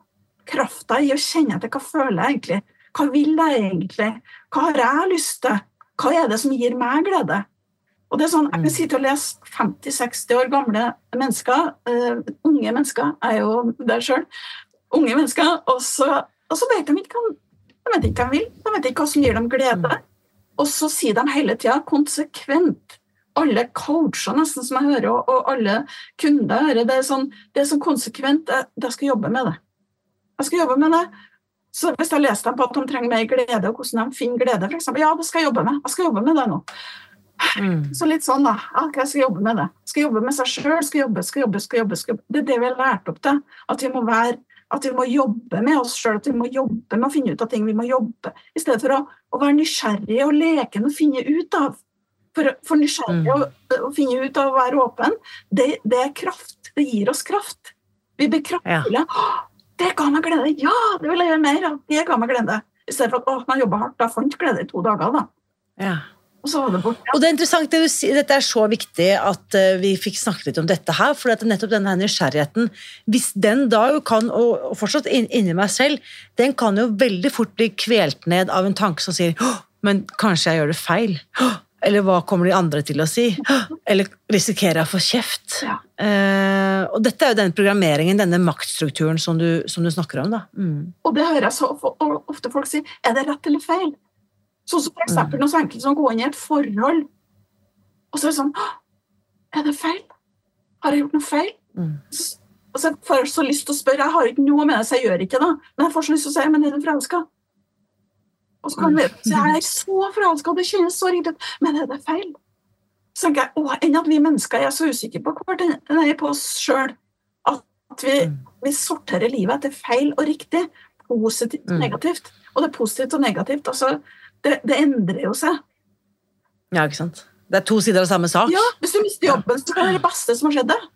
krafta i å kjenne etter hva føler jeg egentlig, hva vil jeg egentlig, hva har jeg lyst til, hva det som gir meg glede. Og det sånn, jeg kan sitte og lese 50-60 år gamle mennesker, unge mennesker, jeg jo der selv, unge mennesker, og så vet de ikke hva de vil, de vet ikke hva som gir dem glede, og så sier de hele tiden konsekvent, alle coacher nesten som jeg hører, og alle kunder hører, det er sånn konsekvent, jeg skal jobbe med det. Jeg skal jobbe med det. Så hvis jeg leser dem på at de trenger mer glede, og hvordan de finner glede, for eksempel, ja, det skal jeg jobbe med. Jeg skal jobbe med det nå. Så litt sånn da, jeg skal jobbe med det. Jeg skal jobbe med seg selv, skal jobbe. Det er det vi har lært opp til, at vi må jobbe med oss selv, at vi må jobbe med å finne ut av ting, vi må jobbe, i stedet for å være nysgjerrig og leken og finne ut av. For nysgjerrig å finne ut av å være åpen, det er kraft, det gir oss kraft. Vi blir kraftfulle. Det ga meg glede, ja, det vil jeg gjøre mer av, det ga meg glede. I stedet for at man jobber hardt, da får man ikke glede i 2 dager da. Ja. Og så var det bort. Og det er interessant det du sier, dette er så viktig at vi fikk snakket litt om dette her, for at nettopp denne nysgjerrigheten, hvis den da jo kan, og fortsatt inni meg selv, den kan jo veldig fort bli kvelt ned av en tanke som sier, men kanskje jeg gjør det feil, eller hva kommer de andre til å si, eller risikerer jeg å få kjeft. Ja. Og dette er jo den programmeringen, denne maktstrukturen som du snakker om da. Og det hører jeg så ofte folk si, er det rett eller feil? Så for eksempel noe så enkelt som å gå inn i et forhold, og så er det sånn, er det feil? Har jeg gjort noe feil? Og så får jeg så lyst til å spørre, jeg har ikke noe med det, så jeg gjør ikke det, men jeg får så lyst til å si, men er du forelsket? Og så kan jeg si, jeg er så forelsket, og det kjennes så riktig, men er det feil? Så tenker jeg, enn at vi mennesker er så usikre på på oss selv, at vi sorterer livet etter feil og riktig, positivt og negativt, og det positivt og negativt, altså, det endrer jo seg. Ja, ikke sant? Det er 2 sider av samme sak. Ja, hvis du mister jobben, så kan det være det beste som har skjedd det.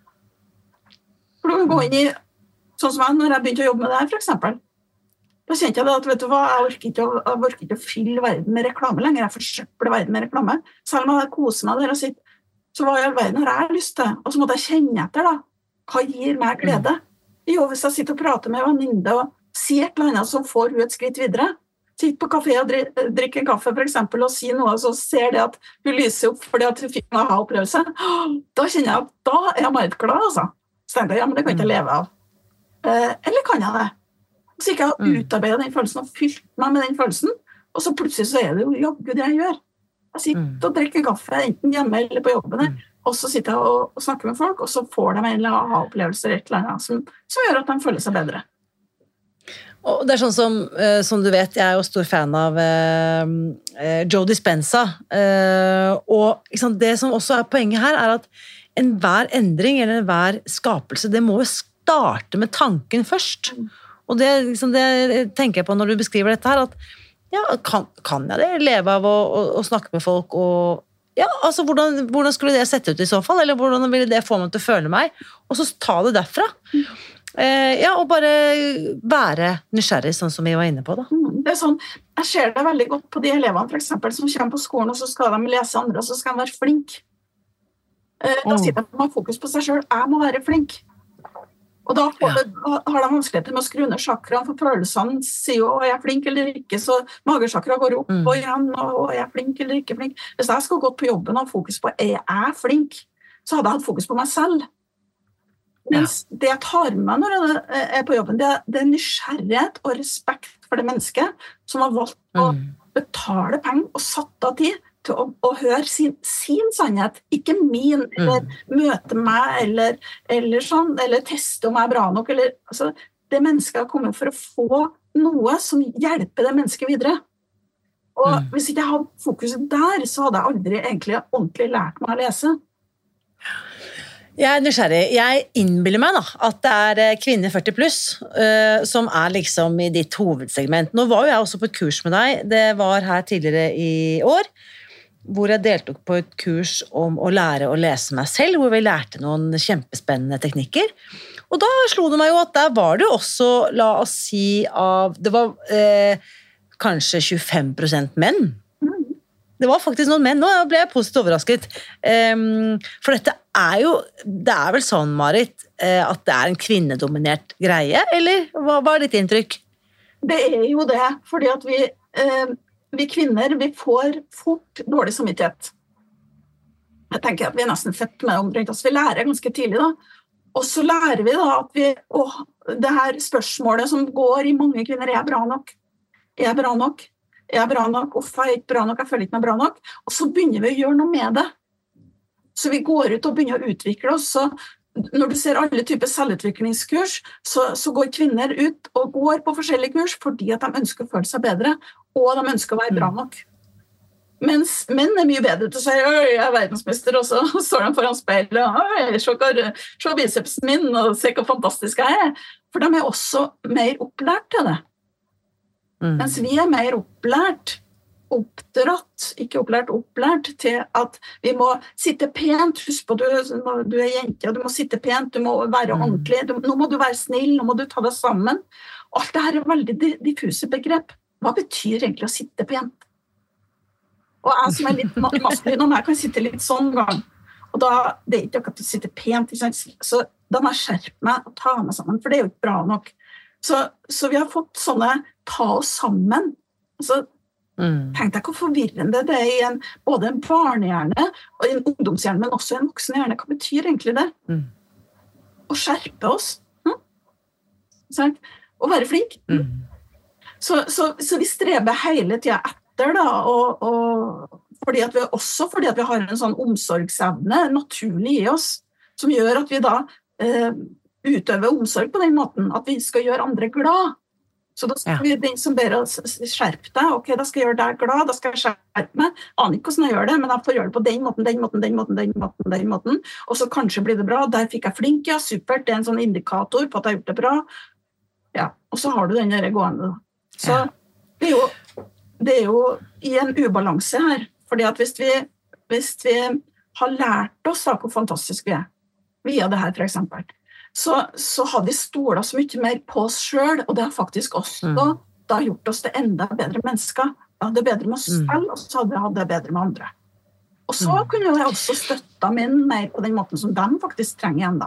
For du kan gå inn i, sånn som jeg, når jeg begynte å jobbe med det her, for eksempel, da kjente jeg det at, vet du hva, jeg orker ikke å fylle verden med reklame lenger, jeg forsøpler verden med reklame. Selv om jeg koser meg der og sitter, så hva i all verden har jeg lyst til? Og så måtte jeg kjenne etter da, hva gir meg glede? Jo, hvis jeg sitter og prater med venninne og sier et eller annet som får hun et skritt videre, sitte på kafé og drikke en kaffe for eksempel, og si noe, så ser det at hun lyser opp fordi at hun fikk en aha-opplevelse. Da kjenner jeg at da er jeg meget glad, altså. Så tenker jeg, ja, men det kan jeg ikke leve av. Eller kan jeg det? Så ikke jeg har utarbeidet den følelsen og fylt meg med den følelsen, og så plutselig så er det jo, ja, Gud, det jeg gjør. Jeg sitter og drikker en kaffe, enten hjemme eller på jobben, og så sitter jeg og snakker med folk, og så får de en eller annen aha-opplevelse eller et eller annet som gjør at de føler seg bedre. Og det er sånn som du vet, jeg er jo stor fan av Joe Dispenza, og liksom, det som også er poenget her er at enhver endring eller enhver skapelse, det må jo starte med tanken først. Og det, liksom, det tenker jeg på når du beskriver dette her, at ja, kan jeg det? Leve av å snakke med folk, og ja, altså hvordan skulle det sette ut i så fall, eller hvordan ville det få meg til å føle meg, og så ta det derfra. Ja, og bare være nysgjerrig, sånn som vi var inne på da. Det er sånn, jeg ser det veldig godt på de elevene for eksempel, som kommer på skolen, og så skal de lese andre, og så skal de være flink. Da sier de at man har fokus på seg selv, jeg må være flink. Og da har de vanskeligheter med å skru ned chakraen, for følelsene sier jo, er jeg flink eller ikke, så magesjakra går opp og igjen, og er jeg flink eller ikke flink. Hvis jeg skulle gått på jobben og ha fokus på, er jeg flink, så hadde jeg hatt fokus på meg selv. Mens det jeg tar med meg når jeg er på jobben, det er nysgjerrighet og respekt for det mennesket som har valgt å betale penger og satt av tid til å høre sin sannhet, ikke min, eller møte meg, eller sånn, eller teste om jeg er bra nok, eller, altså, det mennesket har kommet for å få noe som hjelper det mennesket videre. Og hvis ikke jeg hadde fokuset der, så hadde jeg aldri egentlig ordentlig lært meg å lese. Jeg er nysgjerrig. Jeg innbiller meg da, at det er kvinner 40 pluss som er liksom i ditt hovedsegment. Nå var jo jeg også på et kurs med deg, det var her tidligere i år, hvor jeg deltok på et kurs om å lære å lese meg selv, hvor vi lærte noen kjempespennende teknikker. Og da slo det meg jo at der var det jo også, la oss si, det var kanskje 25% menn. det var faktisk noen menn, nå ble jeg positivt overrasket. For dette det vel sånn, Marit, at det en kvinnedominert greie, eller hva ditt inntrykk? Det jo det, fordi at vi kvinner, vi får fort dårlig samvittighet. Jeg tenker at vi nesten født med omtrent, altså vi lærer ganske tidlig da, og så lærer vi da at det her spørsmålet som går i mange kvinner, jeg bra nok? Jeg bra nok? Jeg bra nok? Uff, jeg ikke bra nok, jeg føler ikke meg bra nok. Og så begynner vi å gjøre noe med det. Så vi går ut og begynner å utvikle oss, så når du ser alle typer selvutviklingskurs, så går kvinner ut og går på forskjellige kurs fordi at de ønsker å føle seg bedre, og de ønsker å være bra nok. Mens menn mye bedre til å si, jeg verdensmester, og så står de foran speilet, se bicepsen min, og se hvor fantastisk jeg For de også mer opplært til det. Mens vi mer opplært, oppdratt, ikke opplært til at vi må sitte pent, husk på du jente, og du må sitte pent, du må være ordentlig, nå må du være snill, nå må du ta det sammen. Alt det her veldig diffuse begrep. Hva betyr egentlig å sitte pent? Og jeg som litt maskulin, og jeg kan sitte litt sånn gang, og da, det ikke akkurat å sitte pent, ikke sant? Så da må jeg skjerpe meg og ta meg sammen, for det jo ikke bra nok. Så vi har fått sånne ta oss sammen, så tenk deg hvor forvirrende det i både en barnehjerne og en ungdomshjerne, men også en voksenhjerne. Hva betyr egentlig det? Å skjerpe oss. Å være flink. Så vi streber hele tiden etter, da, og fordi at vi har en sånn omsorgsevne naturlig i oss, som gjør at vi da utøver omsorg på den måten, at vi skal gjøre andre glad. Så da skal vi den som ber oss skjerpe deg, ok, da skal jeg gjøre deg glad, da skal jeg skjerpe meg, aner ikke hvordan jeg gjør det, men jeg får gjøre det på den måten, og så kanskje blir det bra, der fikk jeg flink, ja, supert, det en sånn indikator på at jeg har gjort det bra, ja, og så har du den der gående. Så det jo i en ubalanse her, fordi at hvis vi har lært oss da, hvor fantastisk vi via det her for eksempel, så har vi stolet så mye mer på oss selv, og det har faktisk også da gjort oss til enda bedre mennesker. Vi hadde bedre med oss selv, og så hadde det bedre med andre. Og så kunne jeg også støtte menn mer på den måten som de faktisk trenger igjen da.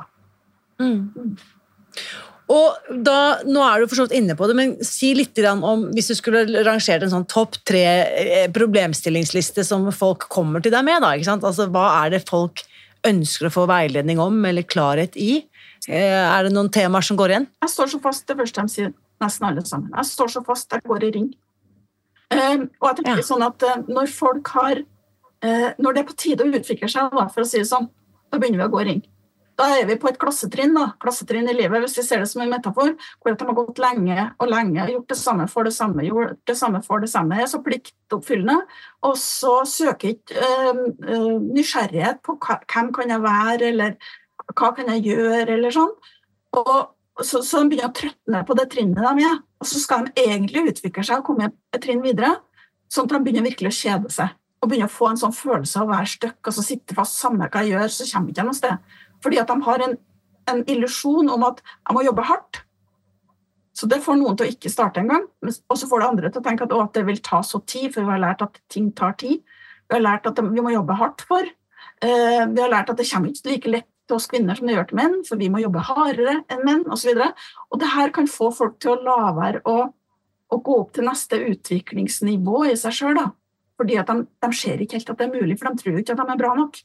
Og da, nå du for så vidt inne på det, men si litt om, hvis du skulle rangere en sånn topp 3 problemstillingsliste som folk kommer til deg med da, ikke sant? Altså, hva det folk ønsker å få veiledning om, eller klarhet i? Det noen temaer som går igjen? Jeg står så fast, det første de sier nesten alle sammen. Jeg står så fast, jeg går i ring. Og jeg tenker sånn at når folk har, når det på tide å utvikle seg, da, for å si det sånn, da begynner vi å gå i ring. Da vi på et klassetrinn i livet, hvis vi ser det som en metafor, hvor de har gått lenge og lenge, gjort det samme for det samme, gjort det samme for det samme, så pliktoppfyllende, og så søker ikke nysgjerrighet på hvem kan jeg være, eller hva kan jeg gjøre, eller sånn. Og så de begynner å trøttne på det trinnet de og så skal de egentlig utvikle seg og komme et trinn videre, sånn at de begynner virkelig å kjede seg, og begynner å få en sånn følelse av å være støkk, og så sitte fast samme hva jeg gjør, så kommer ikke jeg noe sted. Fordi at de har en illusjon om at jeg må jobbe hardt. Så det får noen til å ikke starte en gang, og så får det andre til å tenke at det vil ta så tid, for vi har lært at ting tar tid. Vi har lært at vi må jobbe hardt for. Vi har lært at det kommer ikke like lett til oss kvinner som det gjør til menn, for vi må jobbe hardere enn menn, og så videre. Og det her kan få folk til å la være å gå opp til neste utviklingsnivå i seg selv, da. Fordi at de ser ikke helt at det mulig, for de tror ikke at de bra nok.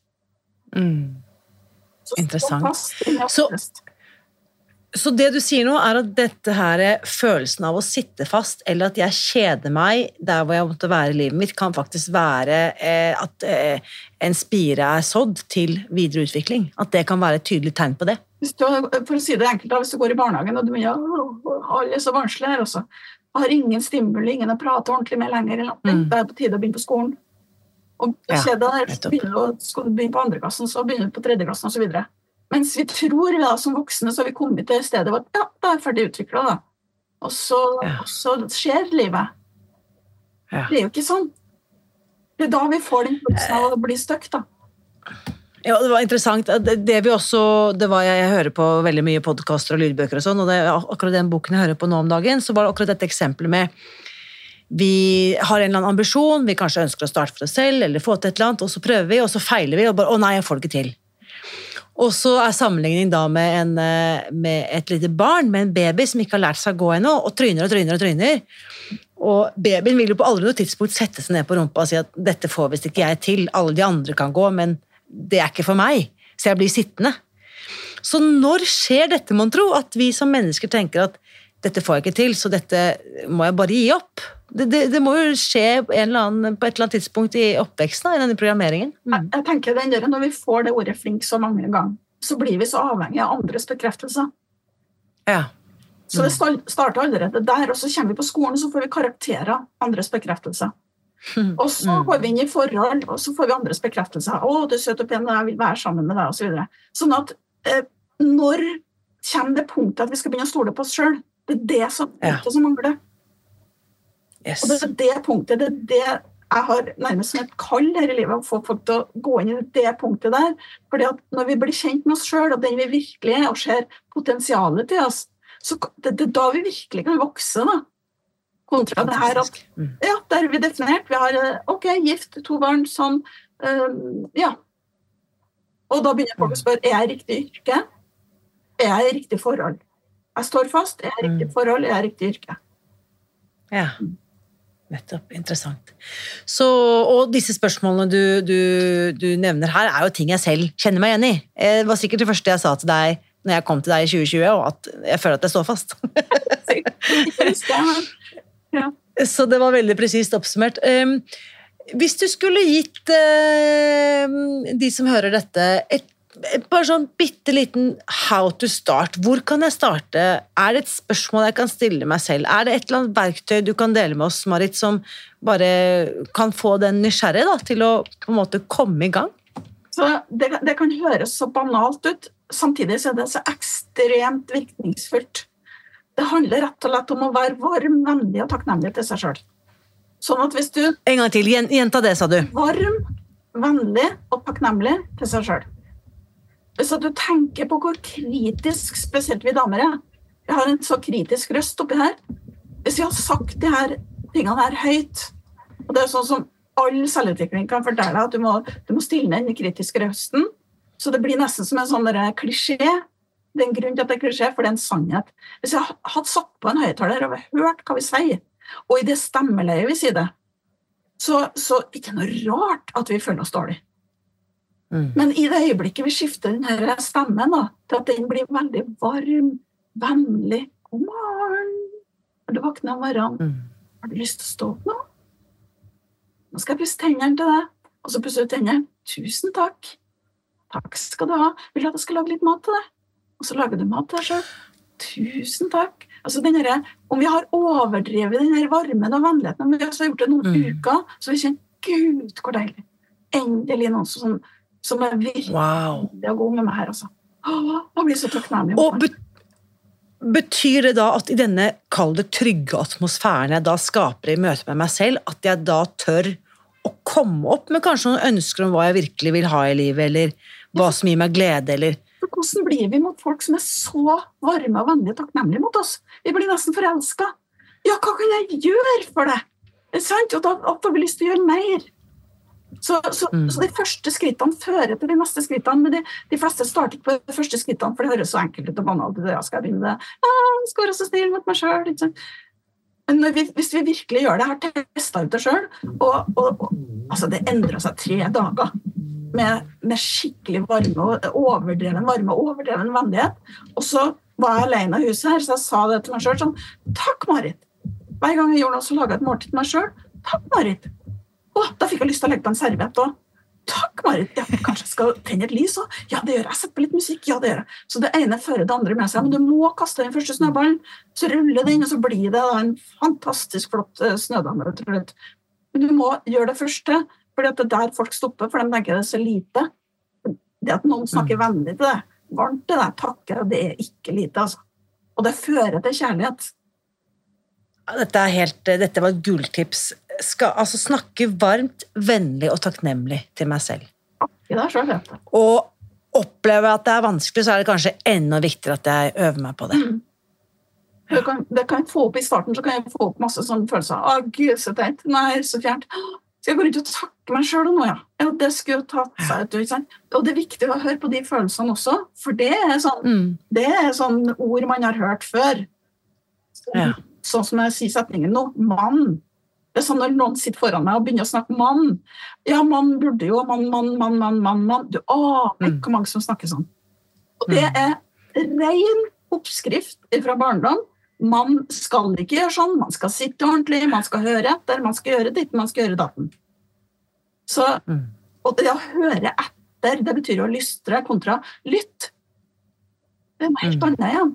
Interessant. Så det du sier nå at dette her følelsen av å sitte fast, eller at jeg kjeder meg der hvor jeg måtte være i livet mitt, kan faktisk være at en spire sådd til videre utvikling. At det kan være et tydelig tegn på det. For å si det enkelt, hvis du går i barnehagen, og du mener, alle så vanskelige her også, har ingen stimuli, ingen å prate ordentlig med lenger, eller det på tide å begynne på skolen. Og kjeder der, skal du begynne på 2. klassen, så begynner du på 3. klassen, og så videre. Mens vi tror da, som voksne, så har vi kommet til stedet hvor da ferdig utviklet da. Og så skjer livet. Det jo ikke sånn. Det da vi får den følelsen av å bli støkk da. Ja, det var interessant. Jeg hører på veldig mye podcaster og lydbøker og sånn, og akkurat den boken jeg hører på nå om dagen, så var det akkurat dette eksempelet med vi har en eller annen ambisjon, vi kanskje ønsker å starte for oss selv, eller få til et eller annet, og så prøver vi, og så feiler vi, og bare, å nei, jeg får det ikke til. Og så sammenligning da med et lite barn, med en baby som ikke har lært seg å gå ennå, og tryner og tryner og tryner. Og babyen vil jo på aldri noe tidspunkt sette seg ned på rumpa og si at dette får visst ikke jeg til, alle de andre kan gå, men det er ikke for meg, så jeg blir sittende. Så når skjer dette, man tror, at vi som mennesker tenker at dette får jeg ikke til, så dette må jeg bare gi opp? Det må jo skje på et eller annet tidspunkt i oppveksten, i denne programmeringen. Jeg tenker når vi får det ordet flink så mange ganger, så blir vi så avhengig av andres bekreftelser. Ja. Så det starter allerede der, og så kommer vi på skolen, og så får vi karakterer andres bekreftelser. Og så går vi inn i forhold, og så får vi andres bekreftelser. Å, du er søt og pen, jeg vil være sammen med deg, og så videre. Sånn at når kommer det punktet at vi skal begynne å stole på oss selv? Det det som mangler. Yes. Og det punktet, det jeg har nærmest som et kall her i livet, å få folk til å gå inn i det punktet der. Fordi at når vi blir kjent med oss selv, og den vi virkelig er, og ser potensialet til oss, så det da vi virkelig kan vokse da, kontra det her at, der er vi definert, vi har, gift, 2 barn, sånn, og da begynner folk å spørre, er jeg i riktig yrke? Er jeg i riktig forhold? Jeg står fast, er jeg i riktig forhold, er jeg i riktig yrke? Ja, nettopp, interessant. Så, og disse spørsmålene du nevner her, er jo ting jeg selv kjenner meg igjen i. Det var sikkert det første jeg sa til deg når jeg kom til deg i 2020, og at jeg føler at jeg står fast. Så det var veldig presist oppsummert. Hvis du skulle gitt de som hører dette bare sånn bitteliten how to start, hvor kan jeg starte? Er det et spørsmål jeg kan stille meg selv? Er det et eller annet verktøy du kan dele med oss, Marit, som bare kan få den nysgjerrige da, til å på en måte komme i gang? Så det kan høres så banalt ut, samtidig så er det så ekstremt virkningsfullt. Det handler rett og slett om å være varm, vennlig og takknemlig til seg selv. Sånn at hvis du... En gang til, gjenta det, sa du. Varm, vennlig og takknemlig til seg selv. Hvis du tenker på hvor kritisk, spesielt vi damer er, vi har en så kritisk røst oppi her. Hvis vi har sagt de her tingene her høyt, og det er sånn som all selvutvikling kan fortelle deg, at du må stille ned den kritiske røsten, så det blir nesten som en sånn klisjé. Det er en grunn til at det er klisjé, for det er en sannhet. Hvis jeg hadde satt på en høyttaler og hørt hva vi sier, og i det stemmeleiet vi sier det, så ikke noe rart at vi føler oss dårlig. Men i det øyeblikket vi skifter denne stemmen da, til at den blir veldig varm, vennlig, god morgen, når du våkner om morgenen, har du lyst til å stå opp nå? Nå skal jeg pusse tennene til deg, og så pusser du tennene, tusen takk, takk skal du ha, vil du at jeg skal lage litt mat til deg? Og så lager du mat til deg selv, tusen takk. Altså om vi har overdrevet denne varmen og vennligheten, om vi har gjort det noen uker, så vi kjenner, Gud, hvor deilig. Endelig noen som er virkelig å gå med meg her, altså. Jeg blir så takknemlig. Og betyr det da at i denne kalde, trygge atmosfæren jeg da skaper i møte med meg selv, at jeg da tør å komme opp med kanskje noen ønsker om hva jeg virkelig vil ha i livet, eller hva som gir meg glede, eller... For hvordan blir vi mot folk som er så varme og vennlige og takknemlige mot oss? Vi blir nesten forelsket. Ja, hva kan jeg gjøre for det? Det er sant, og da får vi lyst til å gjøre mer. Så de første skrittene fører til de neste skrittene, men de fleste starter ikke på de første skrittene, for det høres så enkelt ut og banalt ut. Jeg skal begynne det. Jeg skal være så snill mot meg selv. Ikke sant? Men hvis vi virkelig gjør det, har testet ut det selv, og altså det endret seg 3 dager med skikkelig varme og overdreven vennlighet. Og så var jeg alene i huset her, så jeg sa det til meg selv sånn, takk Marit. Hver gang jeg gjorde noe, så laget jeg et måltid til meg selv. Takk Marit. Da fikk jeg lyst til å legge på en servett også. Takk Marit, ja, kanskje jeg skal tenne et lys også? Ja, det gjør jeg. Sett på litt musikk, ja, det gjør jeg. Så det ene fører det andre med seg, men du må kaste den første snøballen, så ruller den, og så blir det en fantastisk flott snødammer. Men du må gjøre det første, fordi at det er der folk stopper, for de tenker det er så lite. Det at noen snakker vennlig til deg, varmt til deg, takker, det er ikke lite, altså. Og det fører til kjærlighet. Dette var et gulltips. Snakke varmt, vennlig og takknemlig til meg selv. Ja, det er selv. Og oppleve at det er vanskelig, så er det kanskje enda viktigere at jeg øver meg på det. Det kan få opp I starten, så kan jeg få opp masse sånne følelser. Gud, så teit. Nei, så fjernt. Skal jeg gå rundt og takke meg selv nå, ja? Ja, det skulle jo tatt seg ut, ikke sant? Og det viktig å høre på de følelsene også, for det sånn ord man har hørt før. Sånn som jeg sier setningen nå, mann. Det sånn når noen sitter foran meg og begynner å snakke mann. Ja, mann burde jo, mann. Du aner ikke hvor mange som snakker sånn. Og det ren oppskrift fra barndom. Man skal ikke gjøre sånn, man skal sitte ordentlig, man skal høre etter, man skal gjøre ditt, man skal gjøre datten. Så, og det å høre etter, det betyr å lystre kontra lytt. Det noe helt annet igjen.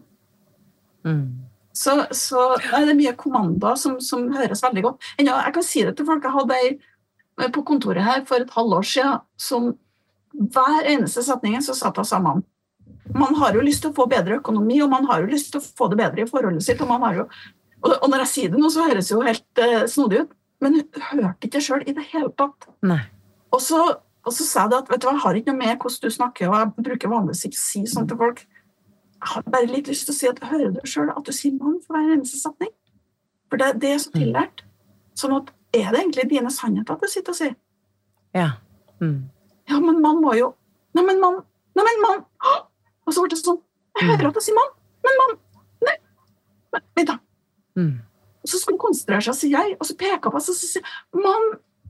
Så det mye kommandoer som høres veldig godt. Jeg kan si det til folk, jeg hadde ei på kontoret her for et halvår siden, som hver eneste setningen så satt jeg sammen. Man har jo lyst til å få bedre økonomi, og man har jo lyst til å få det bedre I forholdet sitt, og man har jo, og når jeg sier det nå, så høres det jo helt snodig ut, men hun hørte ikke selv I det hele tatt. Nei. Og så sa jeg det at, vet du hva, jeg har ikke noe med hvordan du snakker, og jeg bruker vanligvis ikke å si sånn til folk. Jeg har bare litt lyst til å si at, hører du selv at du sier mann for hver eneste setning? For det så tillært. Sånn at, det egentlig dine sannheter at du sitter og sier? Ja. Ja, men man må jo, nei, men mann, og så ble det sånn, jeg hører at jeg sier mann, men mann, nei, vent da. Og så skulle hun konsentrere seg, sier jeg, og så peker på, og så sier mann,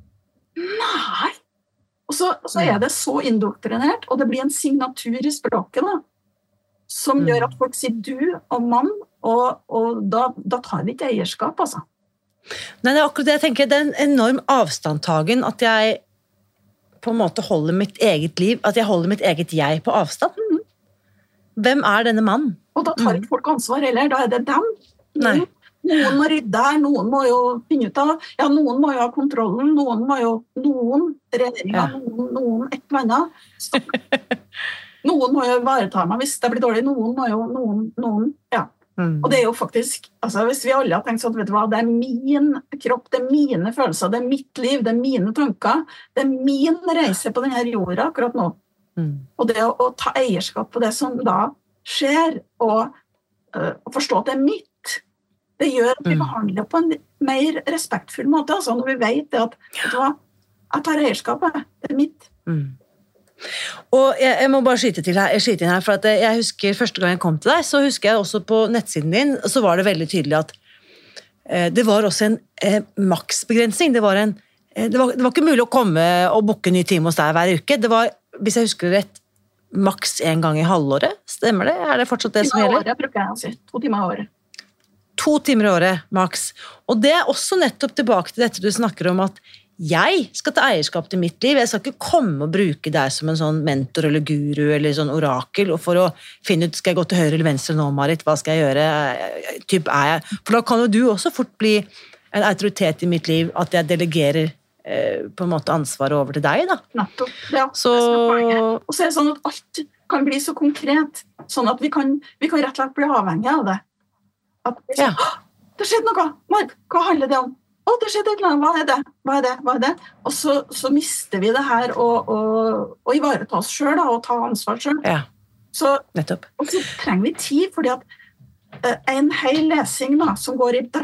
nei. Og så det så indoktrinert, og det blir en signatur I språket da, som gjør at folk sier du og mann, og da tar vi ikke eierskap, altså. Nei, det akkurat det jeg tenker, det en enorm avstandtagen, at jeg på en måte holder mitt eget liv, at jeg holder mitt eget jeg på avstand. Hvem denne mannen? Og da tar ikke folk ansvar, eller da det dem. Nei. Noen må rydde her, noen må jo finne ut av, ja, noen må jo ha kontrollen, noen regjeringer, noen et eller annet. Noen må jo ivareta meg hvis det blir dårlig, noen, ja. Og det jo faktisk, altså hvis vi alle har tenkt sånn, vet du hva, det min kropp, det mine følelser, det mitt liv, det mine tanker, det min reise på denne jorda akkurat nå. Og det å ta eierskap på det som da skjer, og forstå at det mitt, det gjør at vi behandler på en mer respektfull måte, altså når vi vet det at, vet du hva, jeg tar eierskapet, det mitt. Og jeg må bare skyte inn her, for at jeg husker første gang jeg kom til deg, så husker jeg også på nettsiden din, så var det veldig tydelig at det var også en maksbegrensning, det var ikke mulig å komme og booke en ny time hos deg hver uke, det var, hvis jeg husker rett, maks en gang I halvåret, stemmer det? Det fortsatt det som gjelder? 2 timer I året, bruker jeg å si, 2 timer I året. 2 timer I året, maks. Og det også nettopp tilbake til dette du snakker om, at jeg skal ta eierskap til mitt liv, jeg skal ikke komme og bruke deg som en sånn mentor eller guru eller sånn orakel, og for å finne ut, skal jeg gå til høyre eller venstre nå, Marit, hva skal jeg gjøre, typ jeg, for da kan jo du også fort bli en autoritet I mitt liv, at jeg delegerer på en måte ansvaret over til deg da. Nettopp, ja. Og så det sånn at alt kan bli så konkret, sånn at vi kan rett og slett bli avhengige av det. At vi sånn, det skjedde noe, Marit, hva handler det om? Det skjedde et eller annet, hva er det? Og så mister vi det her og ivareta oss selv da, og ta ansvar selv. Ja, nettopp. Og så trenger vi tid, fordi at en hel lesing da, som går I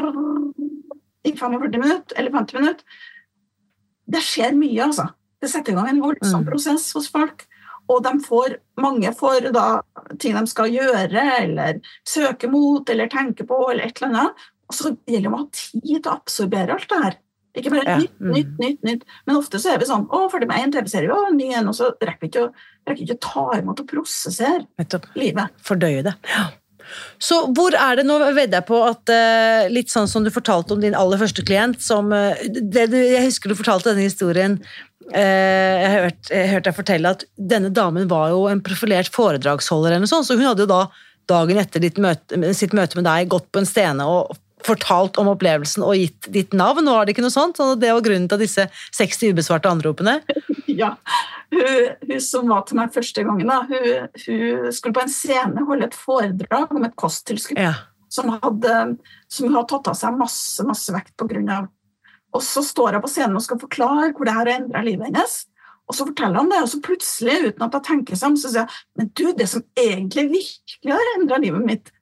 45 minutter eller 50 minutter, det skjer mye, altså. Det setter I gang en voldsom prosess hos folk, og mange får da ting de skal gjøre, eller søke mot, eller tenke på, eller et eller annet, og så gjelder det å ha tid til å absorbere alt det her. Ikke bare nytt, men ofte så vi sånn, ferdig med en TV-serie, ny en, og så rekker vi ikke å ta imot og prosessere livet. Fordøye det, ja. Så hvor det nå, vedder jeg på at litt sånn som du fortalte om din aller første klient, jeg husker du fortalte denne historien, jeg hørte deg fortelle at denne damen var jo en profilert foredragsholder eller noe sånt, så hun hadde jo da dagen etter sitt møte med deg gått på en scene og fortalt om opplevelsen og gitt ditt navn, var det ikke noe sånt? Så det var grunnen til disse 60 ubesvarte anropene? Ja, hun som var til meg første gangen, da, hun skulle på en scene holde et foredrag om et kosttilskudd, som hun hadde tatt av seg masse vekt på grunn av. Og så står jeg på scenen og skal forklare hvor det her har endret livet hennes, og så forteller han det, og så plutselig, uten at jeg tenker seg om, så sier jeg, men du, det som egentlig virkelig har endret livet mitt,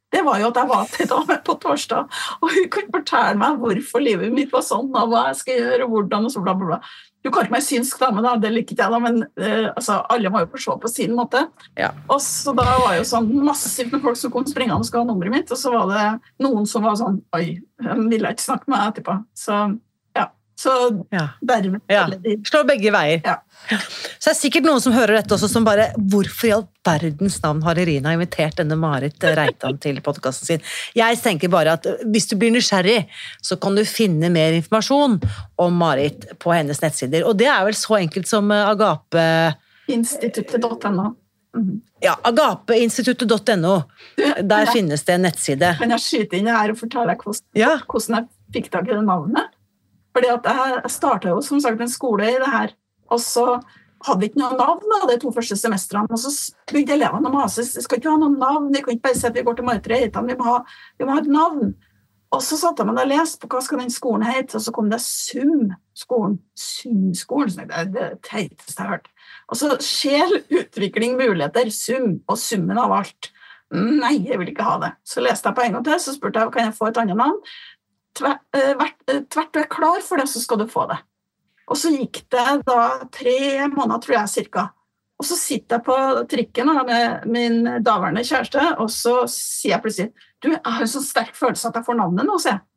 det var jo at jeg var til dame på torsdag, og hun kunne fortelle meg hvorfor livet mitt var sånn, og hva jeg skal gjøre, og hvordan, og så bla bla bla. Du kan ikke være synsk dame da, det liker ikke jeg da, men altså, alle må jo få se på sin måte. Ja. Og så da var jo sånn massivt med folk som kom springende og skulle ha nummeret mitt, og så var det noen som var sånn, oi, jeg ville ikke snakke med meg etterpå. Så dermed... Ja, slår begge veier. Ja. Så det sikkert noen som hører dette også, som bare, hvorfor i all verdens navn har Irina invitert denne Marit Reitan til podcasten sin? Jeg tenker bare at hvis du blir nysgjerrig, så kan du finne mer informasjon om Marit på hennes nettsider, og det vel så enkelt som Agape... Instituttet.no. Ja, agapeinstituttet.no. Der finnes det en nettside. Men jeg skyter inn her og forteller deg hvordan jeg fikk tak i det navnet. Fordi at jeg startet jo som sagt en skole i det her, og så hadde vi ikke noe navn da, de 2 første semestrene, og så begynte elevene å mase, vi skal ikke ha noen navn, vi kan ikke bare si at vi går til Marit Reitan, vi må ha et navn. Og så satt man og leste på hva skal den skolen hete, og så kom det SUM-skolen, så det teiteste jeg har hørt. Og så sjel, utvikling, muligheter, SUM, og summen av alt. Nei, jeg vil ikke ha det. Så leste jeg på en gang til, så spurte jeg, kan jeg få et annet navn? Tvert du klar for det, så skal du få det. Og så gikk det da 3 måneder, tror jeg, cirka. Og så sitter jeg på trikken med min daværende kjæreste, og så sier jeg plutselig, du, jeg har en så sterk følelse at jeg får navnet nå, sier jeg.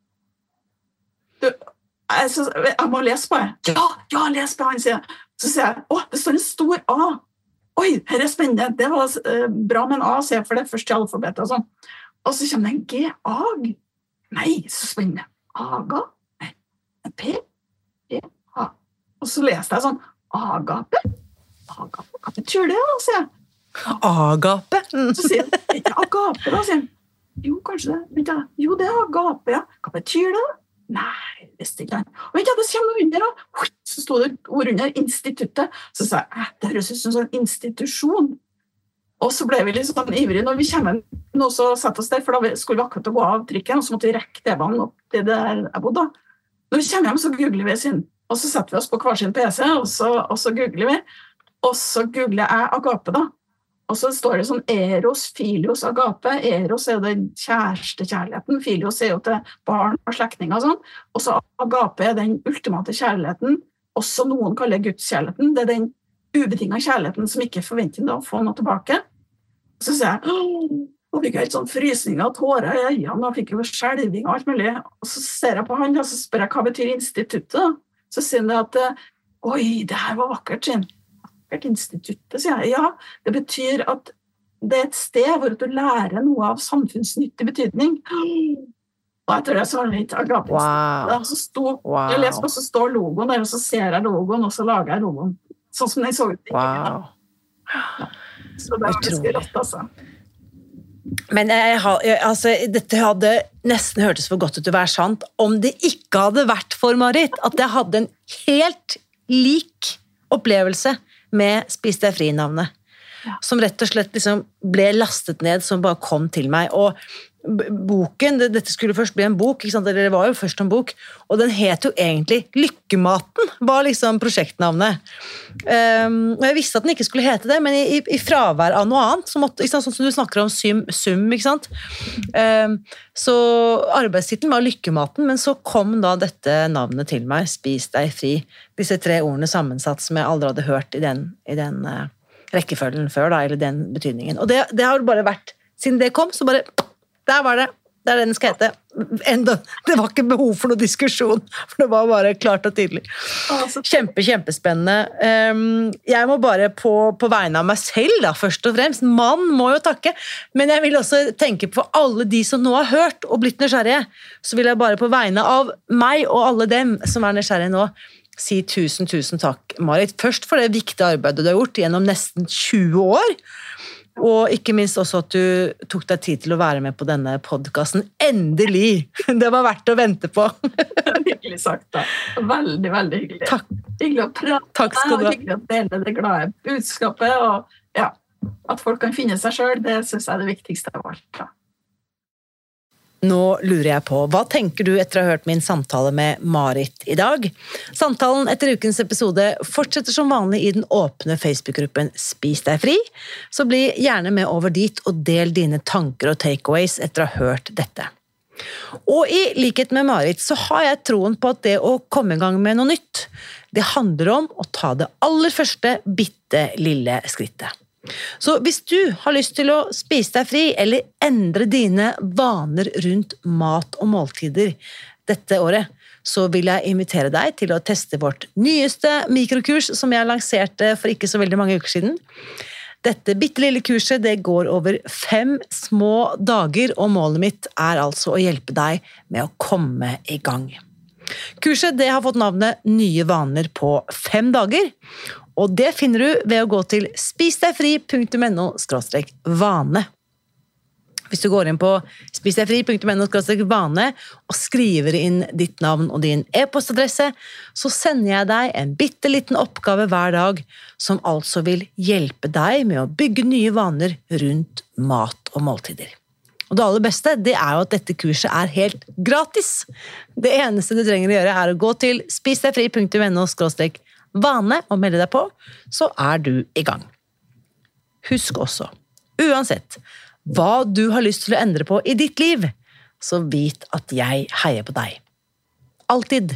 Jeg må lese på det. Ja, les på, han sier. Så sier jeg, det står en stor A. Oi, her spennende. Det var bra med en A, sier jeg, for det første i alfabetet og sånn. Og så kommer det en G, AG. Nei, så spennende. Aga? Nei, P? A. Og så leste jeg sånn, Agape? Agape? Hva betyr det da, sier jeg. Agape? Så sier jeg, ikke Agape da, sier jeg. Jo, kanskje det. Jo, det Agape, ja. Hva betyr det da? Nei, det visste ikke han. Og ikke, det kommer noe under da. Så stod det ord under instituttet. Så sa jeg, det høres ut som en sånn institusjon. Og så ble vi litt sånn ivrige når vi kommer nå, så satt oss der, for da skulle vi akkurat gå av trykken, og så måtte vi rekke T-banen opp til det der jeg bodde. Når vi kommer hjem, så googler vi sin, og så setter vi oss på hver sin PC, og så googler vi, og så googler jeg Agape da. Og så står det sånn Eros, Filios, Agape. Eros jo den kjærligheten, Filios jo til barn og slektninger og sånn, og så Agape den ultimate kjærligheten, også noen kaller Gudskjærligheten, det den ubetinget kjærligheten som ikke forventer å få noe tilbake. Så sier jeg, og fikk jeg et sånn frysning av tårer i øynene, og fikk jo skjelving og alt mulig. Og så ser jeg på han, og så spør jeg, hva betyr instituttet da? Så sier han at, oi, det her var vakkert, sin. Vakkert instituttet, sier jeg. Ja, det betyr at det et sted hvor du lærer noe av samfunnsnyttig betydning. Og etter det så var det litt Agape. Wow. Jeg leser på, så står logoen der, og så ser jeg logoen, og så lager jeg logoen. Sånn som den så ut. Wow. Ja. Så det ganske rett, altså. Men dette hadde nesten hørtes for godt ut til å være sant, om det ikke hadde vært for Marit, at jeg hadde en helt lik opplevelse med Spis deg fri-navnet, som rett og slett liksom ble lastet ned, som bare kom til meg, og boken, dette skulle først bli en bok, ikke sant? Det var jo først en bok, og den het jo egentlig Lykkematen, var liksom prosjektnavnet. Og jeg visste at den ikke skulle hete det, men i fravær av noe annet, så måtte, sånn som du snakker om sum, ikke sant? Så arbeidstitelen var Lykkematen, men så kom da dette navnet til meg, Spis deg fri, disse 3 ordene sammensatt som jeg aldri hadde hørt i den rekkefølgen før, da, eller den betydningen. Og det har bare vært, siden det kom, så bare der var det. Det er det den skal hete. Det var ikke behov for noe diskusjon, for det var bare klart og tydelig. Kjempespennende. Jeg må bare på vegne av meg selv, da, først og fremst. Man må jo takke, men jeg vil også tenke på alle de som nå har hørt og blitt nysgjerrige, så vil jeg bare på vegne av meg og alle dem som er nysgjerrige nå, si tusen takk, Marit. Først for det viktige arbeidet du har gjort gjennom nesten 20 år, og ikke minst også at du tok deg tid til å være med på denne podcasten. Endelig! Det var verdt å vente på. Hyggelig sagt da. Veldig, veldig hyggelig. Takk. Hyggelig å prate. Takk skal du ha. Hyggelig å dele det glade budskapet, og ja, at folk kan finne seg selv, det synes jeg er det viktigste av alt. Da. Nå lurer jeg på, hva tenker du etter å ha hørt min samtale med Marit I dag? Samtalen etter ukens episode fortsetter som vanlig I den åpne Facebook-gruppen Spis deg fri, så bli gjerne med over dit og del dine tanker og takeaways etter å ha hørt dette. Og I likhet med Marit så har jeg troen på at det å komme I gang med noe nytt, det handler om å ta det aller første bitte lille skrittet. Så hvis du har lyst til å spise deg fri eller endre dine vaner rundt mat og måltider dette året, så vil jeg invitere deg til å teste vårt nyeste mikrokurs som jeg lanserte for ikke så veldig mange uker siden. Dette bittelille kurset det går over 5 små dager, og målet mitt altså å hjelpe deg med å komme I gang. Kurset det har fått navnet Nye vaner på 5 dager, og det finner du ved å gå til spisdegfri.no/vane. Hvis du går inn på spisdegfri.no/vane og skriver inn ditt navn og din e-postadresse, så sender jeg deg en bitteliten oppgave hver dag, som altså vil hjelpe deg med å bygge nye vaner rundt mat og måltider. Og det aller beste, det jo at dette kurset helt gratis. Det eneste du trenger å gjøre å gå til spisdegfri.no/vane og melde deg på, så du I gang. Husk også, uansett hva du har lyst til å endre på I ditt liv, så vit at jeg heier på deg. Alltid.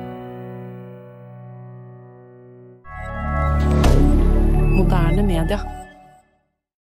Moderne media.